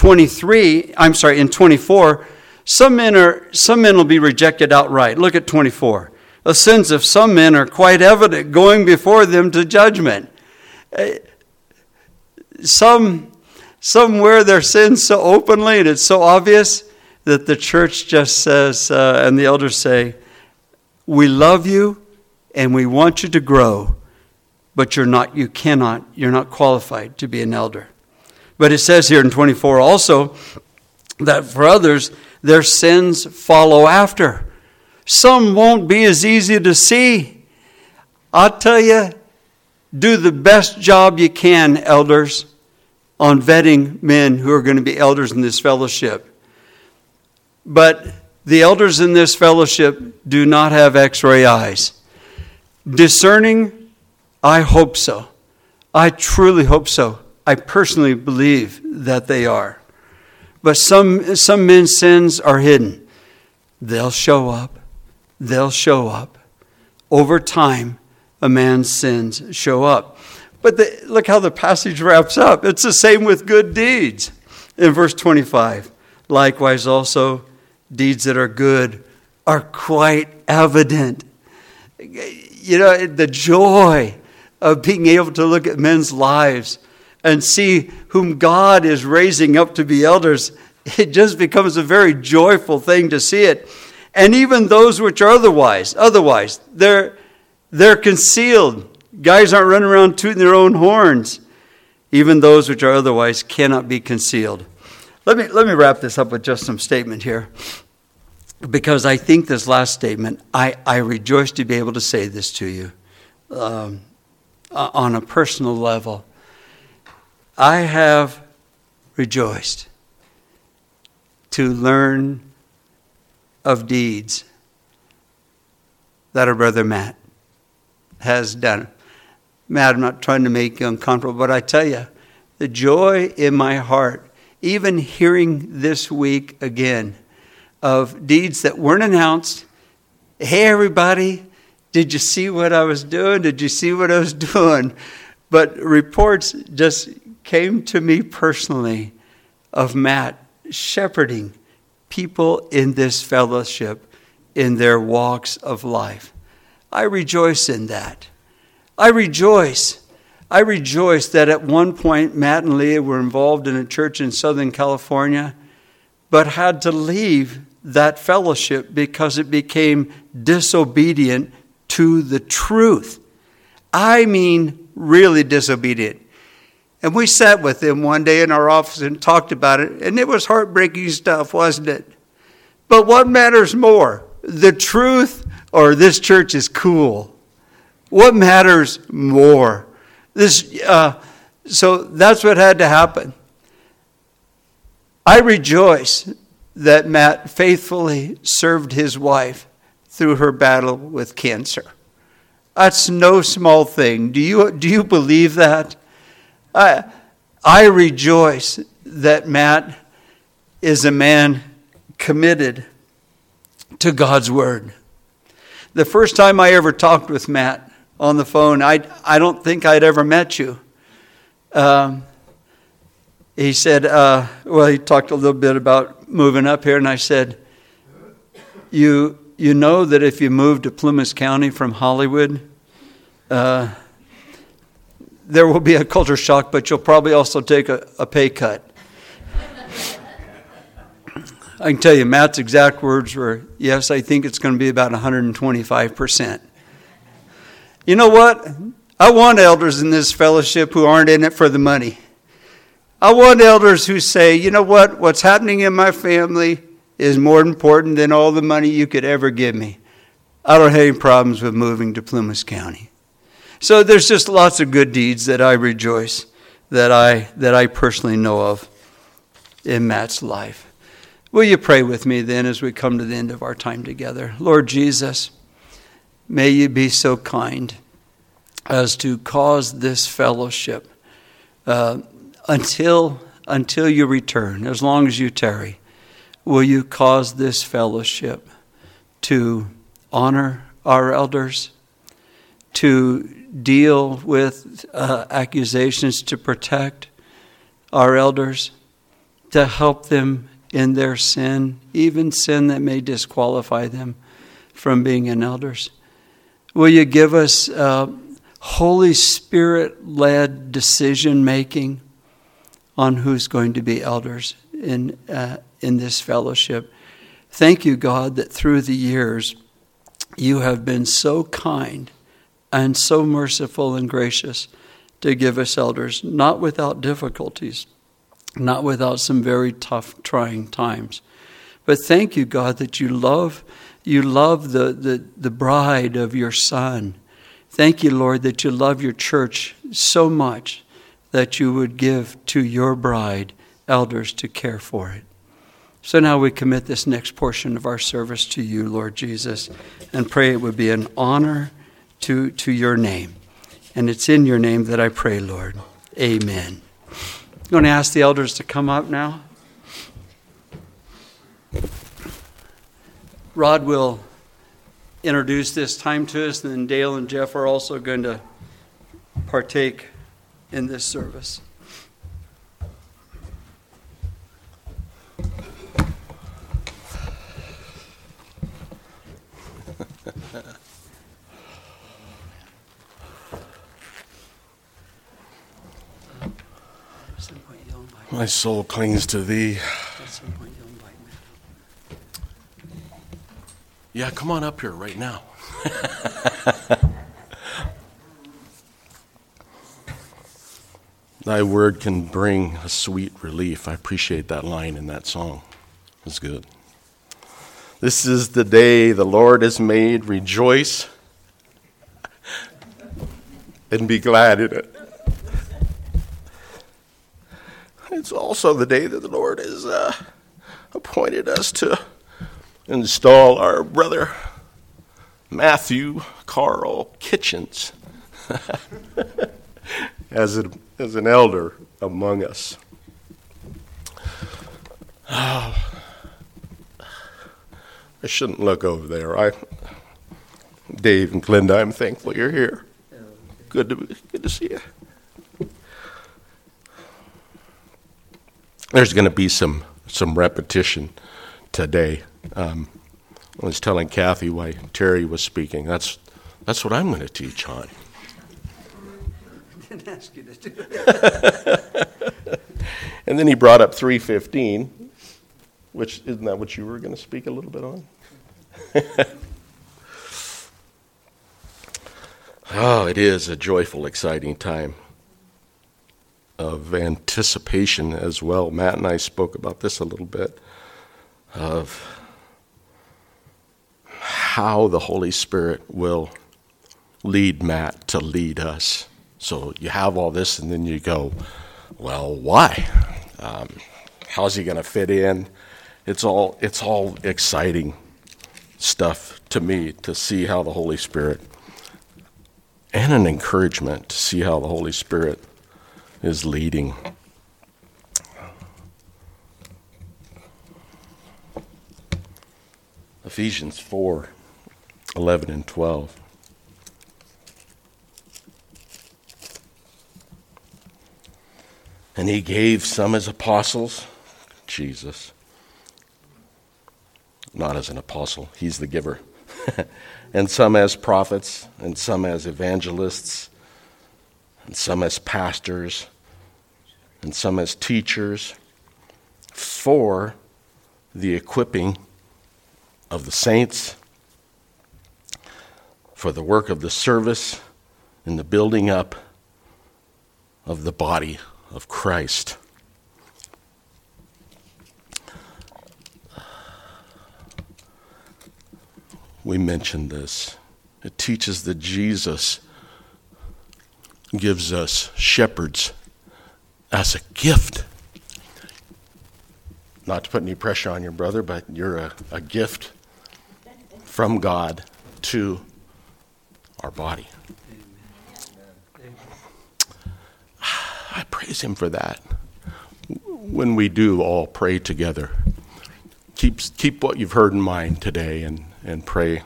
24, some men will be rejected outright. Look at 24. The sins of some men are quite evident, going before them to judgment. Some wear their sins so openly and it's so obvious that the church just says, and the elders say, we love you and we want you to grow, but you're not qualified to be an elder. But it says here in 24 also that for others, their sins follow after. Some won't be as easy to see. I'll tell you, do the best job you can, elders, on vetting men who are going to be elders in this fellowship. But the elders in this fellowship do not have x-ray eyes. Discerning, I hope so. I truly hope so. I personally believe that they are. But some men's sins are hidden. They'll show up. They'll show up. Over time, a man's sins show up. But look how the passage wraps up. It's the same with good deeds. In verse 25, likewise also, deeds that are good are quite evident. You know, the joy of being able to look at men's lives and see whom God is raising up to be elders, it just becomes a very joyful thing to see it. And even those which are otherwise, they're concealed. Guys aren't running around tooting their own horns. Even those which are otherwise cannot be concealed. Let me wrap this up with just some statement here. Because I think this last statement, I rejoice to be able to say this to you on a personal level. I have rejoiced to learn of deeds that our brother Matt has done. Matt, I'm not trying to make you uncomfortable, but I tell you, the joy in my heart, even hearing this week again of deeds that weren't announced. Hey, everybody, did you see what I was doing? Did you see what I was doing? But reports just came to me personally of Matt shepherding people in this fellowship in their walks of life. I rejoice in that. I rejoice that at one point Matt and Leah were involved in a church in Southern California, but had to leave that fellowship because it became disobedient to the truth. I mean, really disobedient. And we sat with them one day in our office and talked about it, and it was heartbreaking stuff, wasn't it? But what matters more, the truth or this church is cool? What matters more? So that's what had to happen. I rejoice that Matt faithfully served his wife through her battle with cancer. That's no small thing. Do you believe that? I rejoice that Matt is a man committed to God's word. The first time I ever talked with Matt on the phone, I don't think I'd ever met you. He said, he talked a little bit about moving up here, and I said, you know that if you move to Plymouth County from Hollywood, there will be a culture shock, but you'll probably also take a pay cut. I can tell you, Matt's exact words were, yes, I think it's going to be about 125%. You know what? I want elders in this fellowship who aren't in it for the money. I want elders who say, you know what? What's happening in my family is more important than all the money you could ever give me. I don't have any problems with moving to Plumas County. So there's just lots of good deeds that I rejoice that I personally know of in Matt's life. Will you pray with me then as we come to the end of our time together? Lord Jesus, may you be so kind as to cause this fellowship until you return, as long as you tarry. Will you cause this fellowship to honor our elders, to deal with accusations, to protect our elders, to help them in their sin, even sin that may disqualify them from being an elders? Will you give us Holy Spirit-led decision-making on who's going to be elders in this fellowship? Thank you, God, that through the years you have been so kind and so merciful and gracious to give us elders, not without difficulties, not without some very tough, trying times. But thank you, God, that you love the bride of your Son. Thank you, Lord, that you love your church so much that you would give to your bride elders to care for it. So now we commit this next portion of our service to you, Lord Jesus, and pray it would be an honor to your name. And it's in your name that I pray, Lord. Amen. I'm going to ask the elders to come up now. Rod will introduce this time to us, and then Dale and Jeff are also going to partake in this service. My soul clings to thee. Yeah, come on up here right now. Thy word can bring a sweet relief. I appreciate that line in that song. It's good. This is the day the Lord has made. Rejoice and be glad in it. It's also the day that the Lord has appointed us to install our brother Matthew Carl Kitchens as an elder among us. Oh, I shouldn't look over there. Dave and Glenda, I'm thankful you're here. Good to see you. There's going to be some repetition today. I was telling Kathy why Terry was speaking. That's what I'm going to teach on. I didn't ask you to do it. And then he brought up 3:15, which isn't that what you were going to speak a little bit on? Oh, it is a joyful, exciting time of anticipation as well. Matt and I spoke about this a little bit, of how the Holy Spirit will lead Matt to lead us. So you have all this, and then you go, well, why? How's he going to fit in? It's all exciting stuff to me to see how the Holy Spirit, and an encouragement to see how the Holy Spirit is leading. Ephesians 4:11 and 12. And he gave some as apostles, Jesus, not as an apostle, he's the giver, and some as prophets, and some as evangelists, and some as pastors, and some as teachers, for the equipping of the saints, for the work of the service, and the building up of the body of Christ, we mentioned this. It teaches that Jesus gives us shepherds as a gift. Not to put any pressure on your brother, but you're a gift from God to our body. I praise him for that. When we do all pray together, keep what you've heard in mind today and pray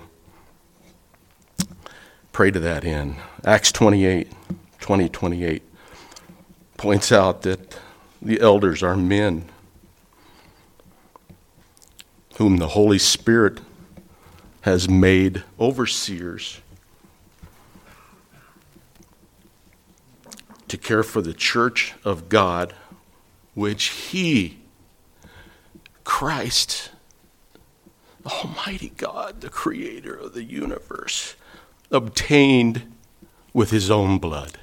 to that end. Acts 20:28 points out that the elders are men whom the Holy Spirit has made overseers to care for the church of God, which he, Christ, Almighty God, the creator of the universe, obtained with his own blood.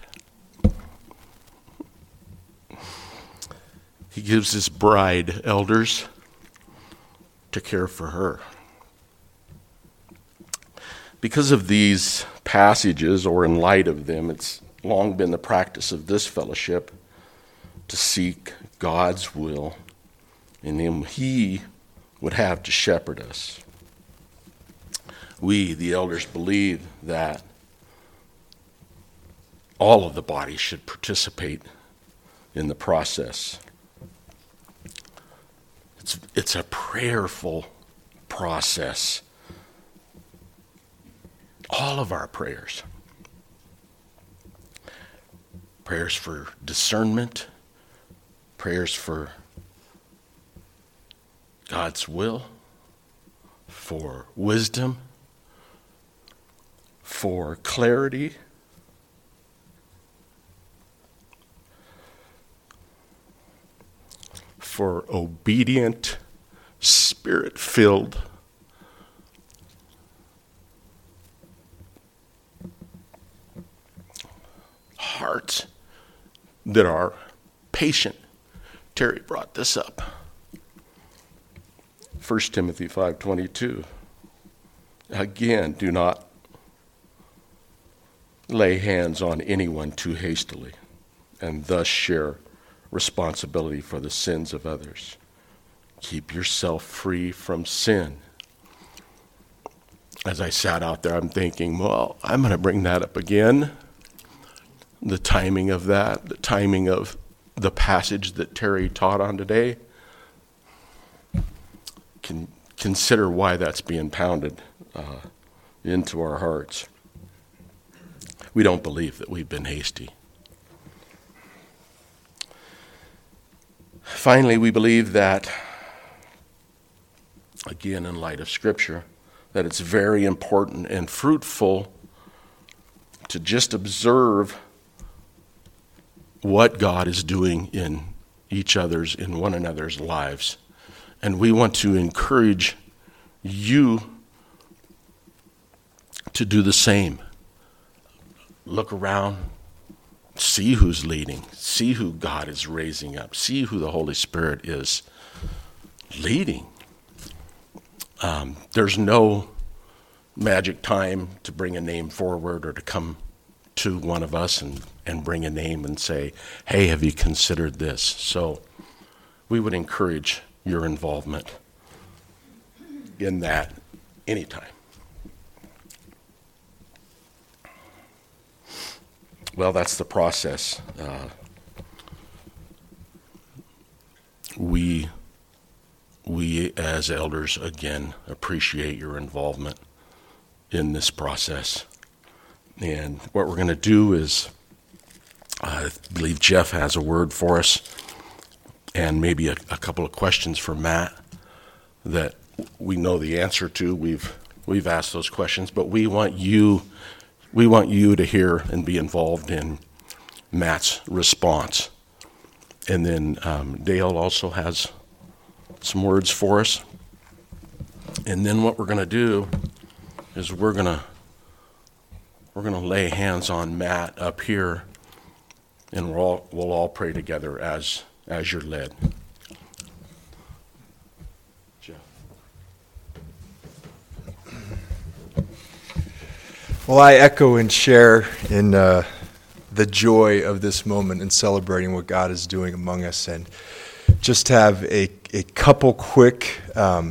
He gives his bride elders to care for her. Because of these passages, or in light of them, it's long been the practice of this fellowship to seek God's will in him he would have to shepherd us. We, the elders, believe that all of the body should participate in the process. It's a prayerful process. All of our prayers. Prayers for discernment, prayers for God's will, for wisdom, for clarity, for obedient, Spirit-filled hearts that are patient. Terry brought this up. 1 Timothy 5:22. Again, do not lay hands on anyone too hastily, and thus share responsibility for the sins of others. Keep yourself free from sin. As I sat out there, I'm thinking, well, I'm going to bring that up again. The timing of that, the timing of the passage that Terry taught on today. Can consider why that's being pounded into our hearts. We don't believe that we've been hasty. Finally, we believe that, again, in light of Scripture, that it's very important and fruitful to just observe what God is doing in one another's lives. And we want to encourage you to do the same. Look around, see who's leading, see who God is raising up, see who the Holy Spirit is leading. There's no magic time to bring a name forward or to come to one of us and bring a name and say, hey, have you considered this? So we would encourage your involvement in that anytime. Well, that's the process. We as elders, again, appreciate your involvement in this process. And what we're going to do is, I believe Jeff has a word for us, and maybe a couple of questions for Matt that we know the answer to. We've asked those questions, but we want you to hear and be involved in Matt's response. And then Dale also has some words for us. And then what we're going to do is we're going to lay hands on Matt up here, and we'll all pray together as you're led. Jeff. Well, I echo and share in the joy of this moment and celebrating what God is doing among us, and just have a couple quick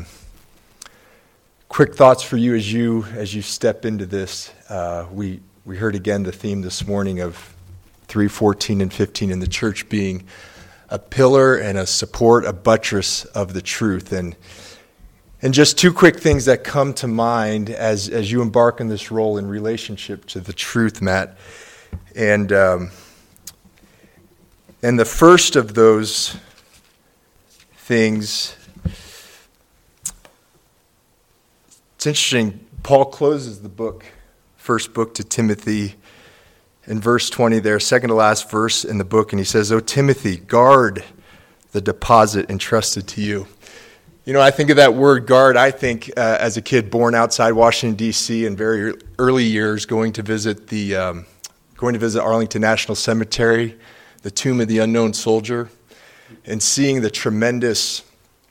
thoughts for you as you step into this. We heard again the theme this morning of 3:14 and 15, in the church being a pillar and a support, a buttress of the truth. And just two quick things that come to mind as you embark on this role in relationship to the truth, Matt. And the first of those things, it's interesting. Paul closes the book, first book to Timothy, in verse 20 there, second to last verse in the book, and he says, "O Timothy, guard the deposit entrusted to you." You know, I think of that word guard. I think as a kid born outside Washington, D.C. in very early years, going to visit Arlington National Cemetery, the tomb of the unknown soldier, and seeing the tremendous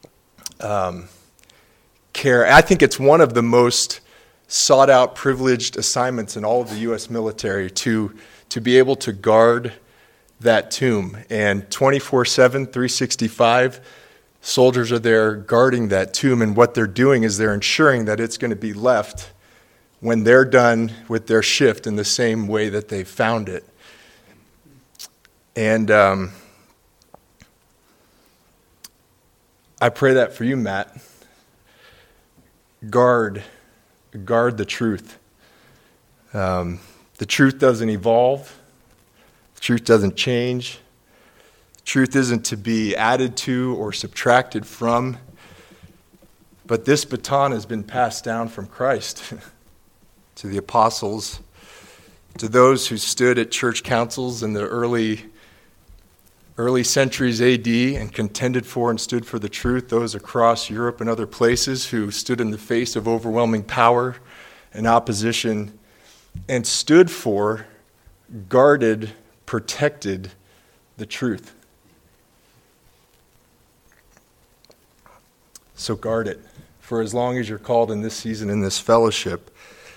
care. I think it's one of the most sought-out, privileged assignments in all of the U.S. military to be able to guard that tomb. And 24/7, 365, soldiers are there guarding that tomb, and what they're doing is they're ensuring that it's going to be left when they're done with their shift in the same way that they found it. And I pray that for you, Matt. Guard the truth. The truth doesn't evolve. The truth doesn't change. Truth isn't to be added to or subtracted from, but this baton has been passed down from Christ to the apostles, to those who stood at church councils in the early centuries AD and contended for and stood for the truth, those across Europe and other places who stood in the face of overwhelming power and opposition and stood for, guarded, protected the truth. So guard it for as long as you're called in this season, in this fellowship.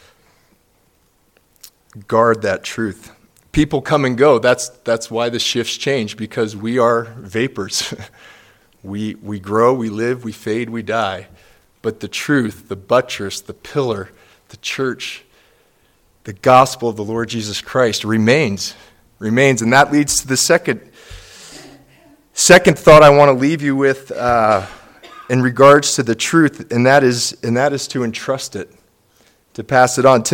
Guard that truth. People come and go. That's why the shifts change, because we are vapors. We grow, we live, we fade, we die. But the truth, the buttress, the pillar, the church, the gospel of the Lord Jesus Christ remains. And that leads to the second thought I want to leave you with in regards to the truth, and that is to entrust it, to pass it on.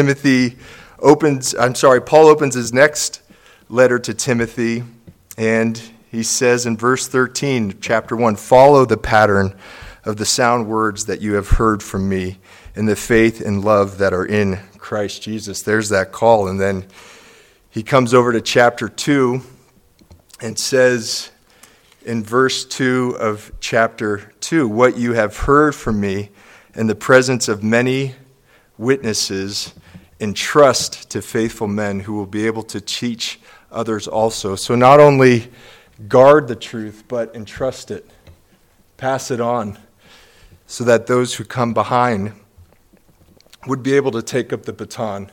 Paul opens his next letter to Timothy, and he says in verse 13, chapter 1, "Follow the pattern of the sound words that you have heard from me in the faith and love that are in Christ Jesus." There's that call. And then he comes over to chapter 2 and says in verse 2 of chapter 2, "What you have heard from me in the presence of many witnesses, entrust to faithful men who will be able to teach others also." So not only guard the truth, but entrust it. Pass it on so that those who come behind would be able to take up the baton.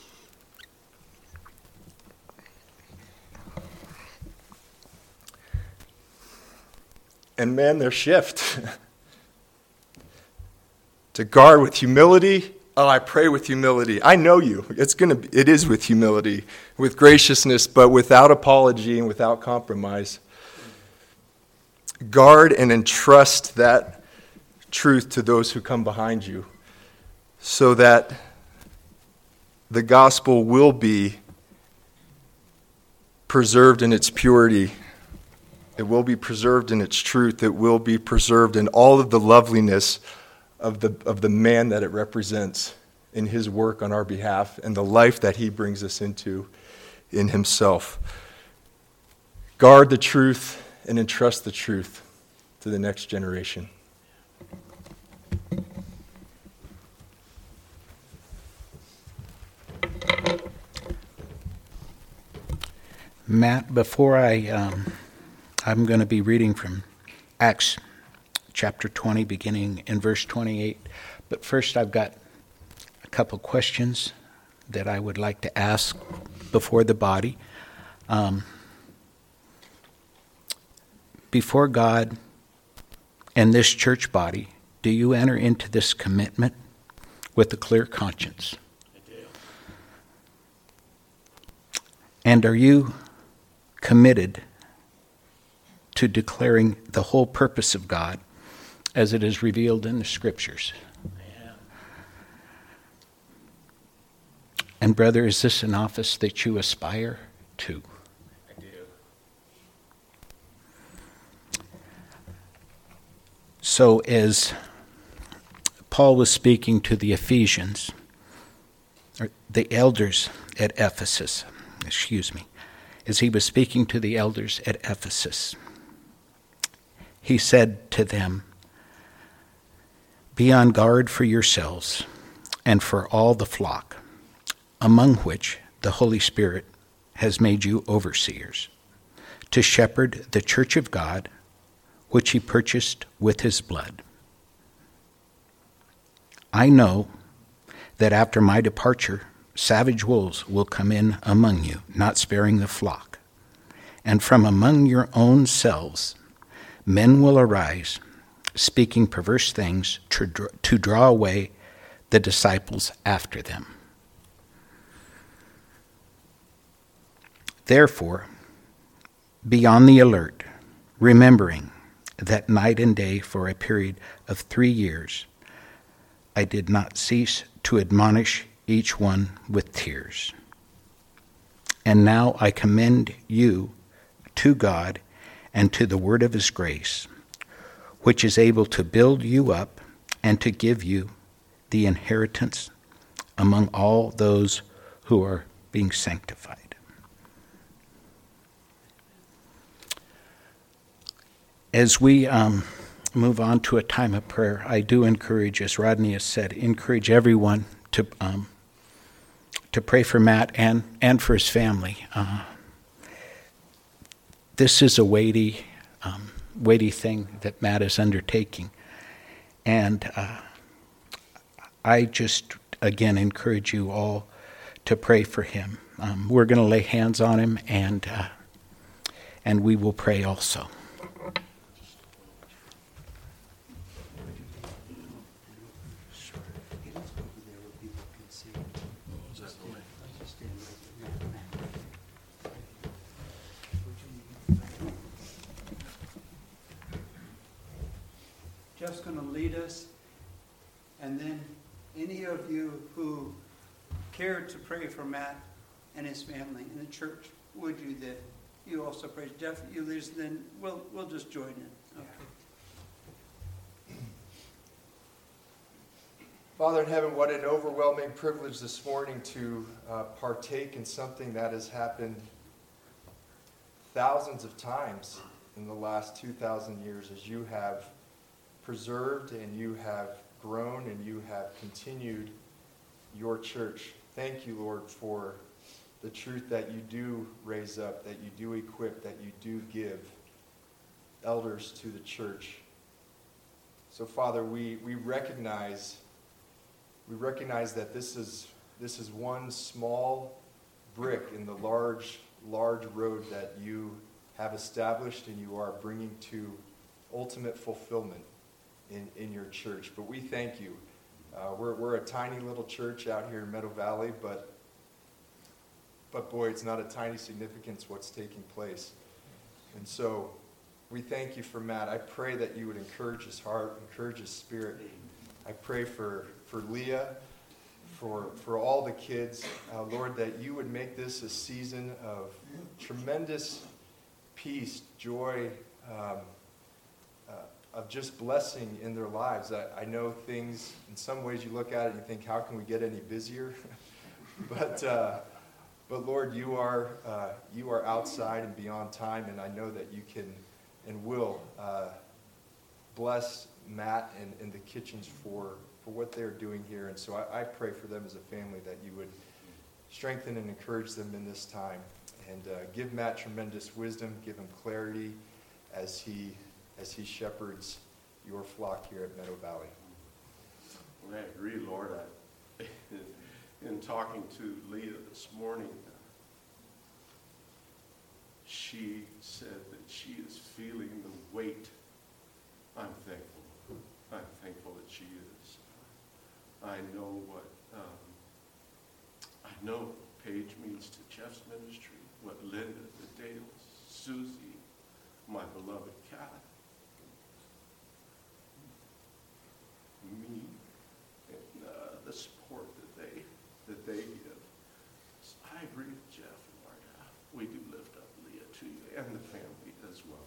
And man, their shift. To guard with humility. Oh, I pray with humility. I know you. It is with humility, with graciousness, but without apology and without compromise. Guard and entrust that truth to those who come behind you, so that the gospel will be preserved in its purity. It will be preserved in its truth. It will be preserved in all of the loveliness of the man that it represents in his work on our behalf and the life that he brings us into in himself. Guard the truth and entrust the truth to the next generation. Matt, before I'm going to be reading from Acts chapter 20, beginning in verse 28. But first I've got a couple questions that I would like to ask before the body. Before God and this church body, do you enter into this commitment with a clear conscience? I do. And are you committed to declaring the whole purpose of God as it is revealed in the Scriptures? Yeah. And brother, is this an office that you aspire to? I do. So as Paul was speaking to the Ephesians, or the elders at Ephesus, as he was speaking to the elders at Ephesus, he said to them, "Be on guard for yourselves and for all the flock, among which the Holy Spirit has made you overseers, to shepherd the church of God, which he purchased with his blood. I know that after my departure, savage wolves will come in among you, not sparing the flock. And from among your own selves, men will arise, speaking perverse things to draw away the disciples after them. Therefore, be on the alert, remembering that night and day for a period of 3 years, I did not cease to admonish each one with tears. And now I commend you to God and to the word of his grace, which is able to build you up and to give you the inheritance among all those who are being sanctified." As we move on to a time of prayer, I do encourage, as Rodney has said, encourage everyone to pray for Matt and for his family. This is a weighty thing that Matt is undertaking, and I just again encourage you all to pray for him. We're going to lay hands on him, and we will pray also. Jeff's going to lead us, and then any of you who care to pray for Matt and his family in the church, would you then? You also pray. Jeff, you lead us, then we'll just join in. Okay. Father in heaven, what an overwhelming privilege this morning to partake in something that has happened thousands of times in the last 2,000 years, as you have preserved and you have grown and you have continued your church. Thank you, Lord, for the truth that you do raise up, that you do equip, that you do give elders to the church. So, Father, we recognize that this is one small brick in the large road that you have established and you are bringing to ultimate fulfillment in your church. But we thank you. We're a tiny little church out here in Meadow Valley, but boy, it's not a tiny significance what's taking place. And so we thank you for Matt. I pray that you would encourage his heart, encourage his spirit. I pray for Leah, for all the kids, Lord, that you would make this a season of tremendous peace, joy, of just blessing in their lives. I know things, in some ways you look at it and you think, how can we get any busier? But Lord, you are outside and beyond time, and I know that you can and will bless Matt and the Kitchens for what they're doing here. And so I pray for them as a family that you would strengthen and encourage them in this time, and give Matt tremendous wisdom, give him clarity as he shepherds your flock here at Meadow Valley. I agree, Lord. In talking to Leah this morning, she said that she is feeling the weight. I'm thankful. I'm thankful that she is. I know what Paige means to Jeff's ministry, what Linda, the Dales, Susie, my beloved Kat, me, and the support that they give. So I agree with Jeff and Marta. We do lift up Leah to you and the family as well.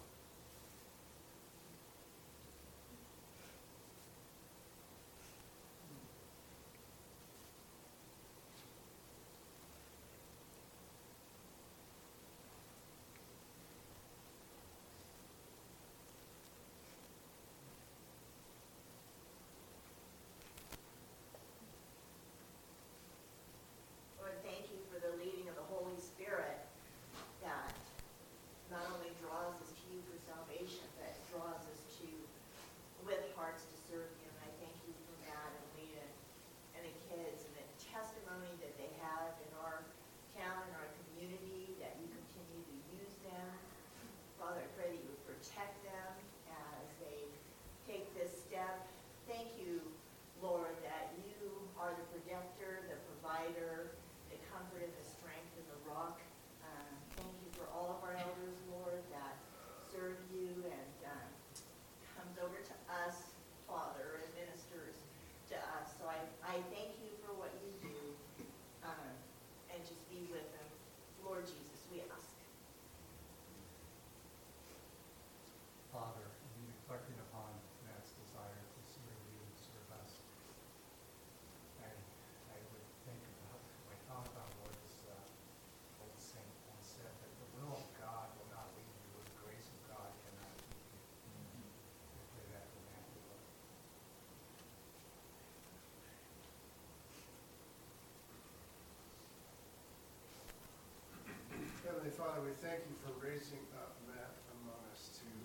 Lord, thank you for the leading of the Holy Spirit that not only draws us to you for salvation, but draws us to with hearts to serve you. And I thank you for Matt and Leah and the kids and the testimony that they have in our town and our community, that you continue to use them. Father, I pray that you would protect them as they take this step. Thank you, Lord, that you are the protector, the provider, the comfort and the strength and the rock. Thank you for all of our elders, Lord, that serve you and comes over to us, Father, and ministers to us. So I thank you for what you do, and just be with them. Lord Jesus, we ask. Father, in reflecting upon Matt's desire to serve you and serve us, I would think about, my thought about what old saint once said, that the will of God will not lead you, or the grace of God cannot keep you. I pray that for Matthew, Lord. Heavenly Father, we thank you for raising up Matt among us to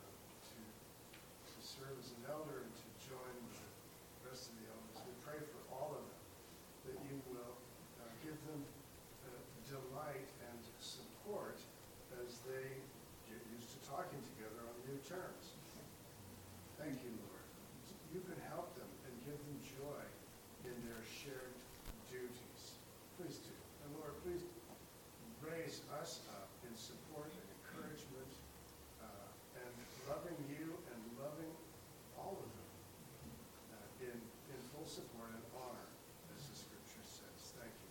serve as an elder and to join with the rest of the elders. We pray for all of them, that you will give them delight and support as they get used to talking together on new terms. Thank you, Lord. You can help them and give them joy in their shared duties. Please do. And Lord, please raise us up in support and encouragement and loving you and loving all of them in full support and honor, as the scripture says. Thank you,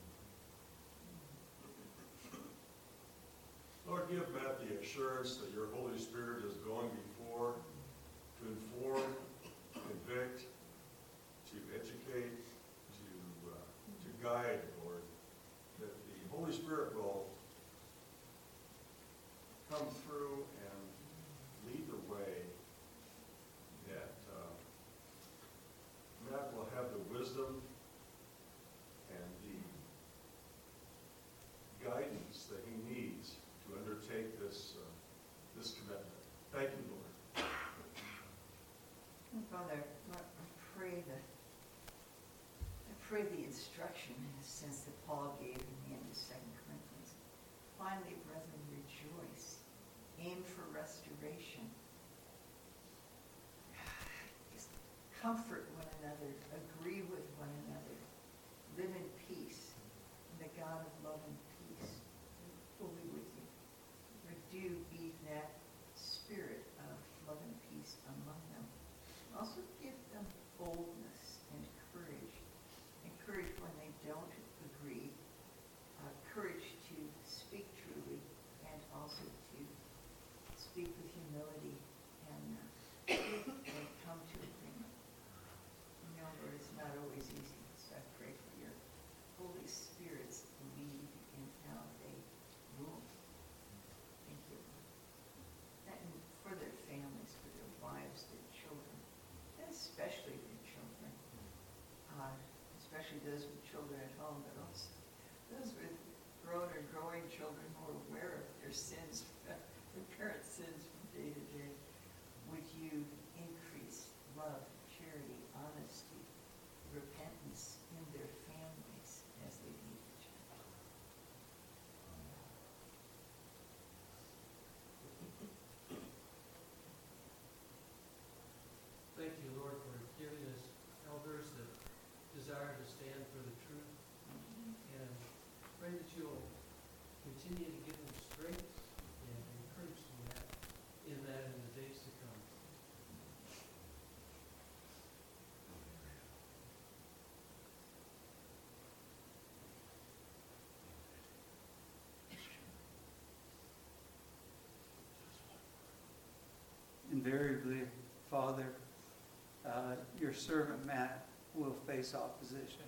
God. Lord, give Matt the assurance that your Holy Spirit is going before to inform, convict, to educate, to guide, Lord, that the Holy Spirit will come through and lead the way, that Matt will have the wisdom and the guidance that he needs to undertake this commitment. Thank you, Lord. Father, I pray the instruction in a sense that Paul gave in the end of 2 Corinthians. Finally, brethren, rejoice. Aim for restoration. Just comfort one another. Agree with one another. Live in peace. And the God of love and peace will be with you. But do be that spirit of love and peace among them. Also give them boldness and courage. Courage when they don't agree. Courage to speak truly and also to speak with humility and come to agreement. invariably, Father, your servant Matt will face opposition.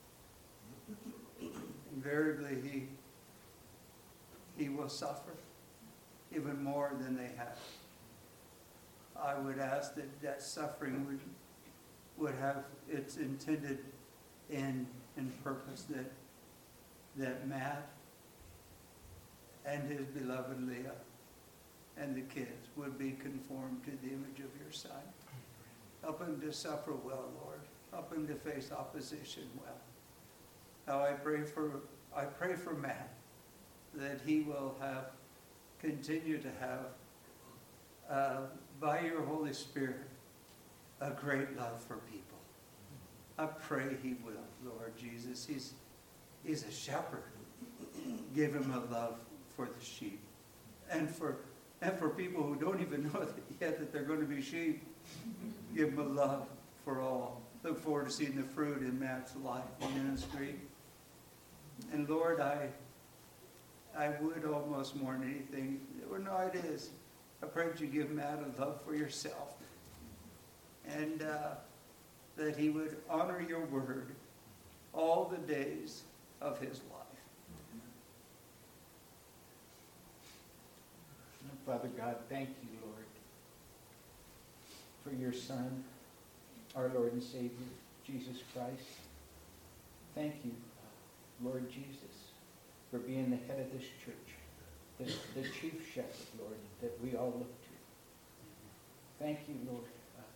Invariably, he will suffer even more than they have. I would ask that suffering would have its intended end and purpose, that Matt and his beloved Leah and the kids would be conformed to the image of your Son. Help him to suffer well, Lord. Help him to face opposition well. Now I pray for Matt, that he will continue to have, by your Holy Spirit, a great love for people. I pray he will, Lord Jesus. He's a shepherd. Give him a love for the sheep, and for people who don't even know yet that they're going to be sheep. Give him a love for all. Look forward to seeing the fruit in Matt's life and ministry. And Lord, I would almost more than anything, or no, it is, I pray that you give Matt a love for yourself, and that he would honor your word all the days of his life. Father God, thank you, Lord, for your Son, our Lord and Savior, Jesus Christ. Thank you, Lord Jesus, for being the head of this church, the chief shepherd, Lord, that we all look to. Thank you, Lord,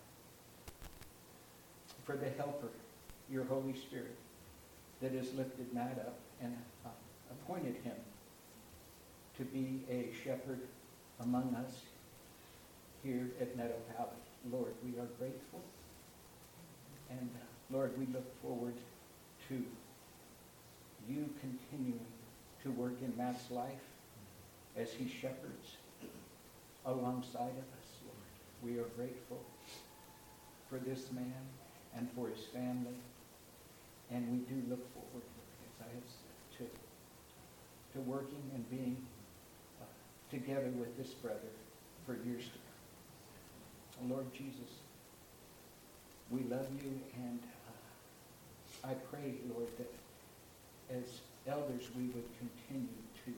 for the helper, your Holy Spirit, that has lifted Matt up and appointed him to be a shepherd among us here at Meadow Valley. Lord, we are grateful. And Lord, we look forward to you continuing to work in Matt's life as he shepherds alongside of us, Lord. We are grateful for this man and for his family. And we do look forward, as I have said, to working and being together with this brother for years to come. Lord Jesus, we love you, and I pray, Lord, that as elders we would continue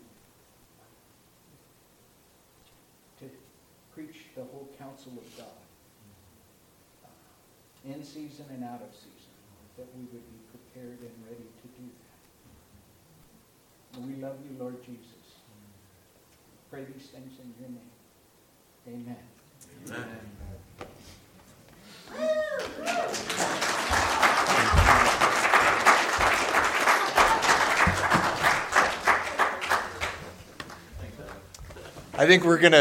to preach the whole counsel of God, in season and out of season, that we would be prepared and ready to do that. And we love you, Lord Jesus. Pray these things in your name. Amen. Amen. I think we're going to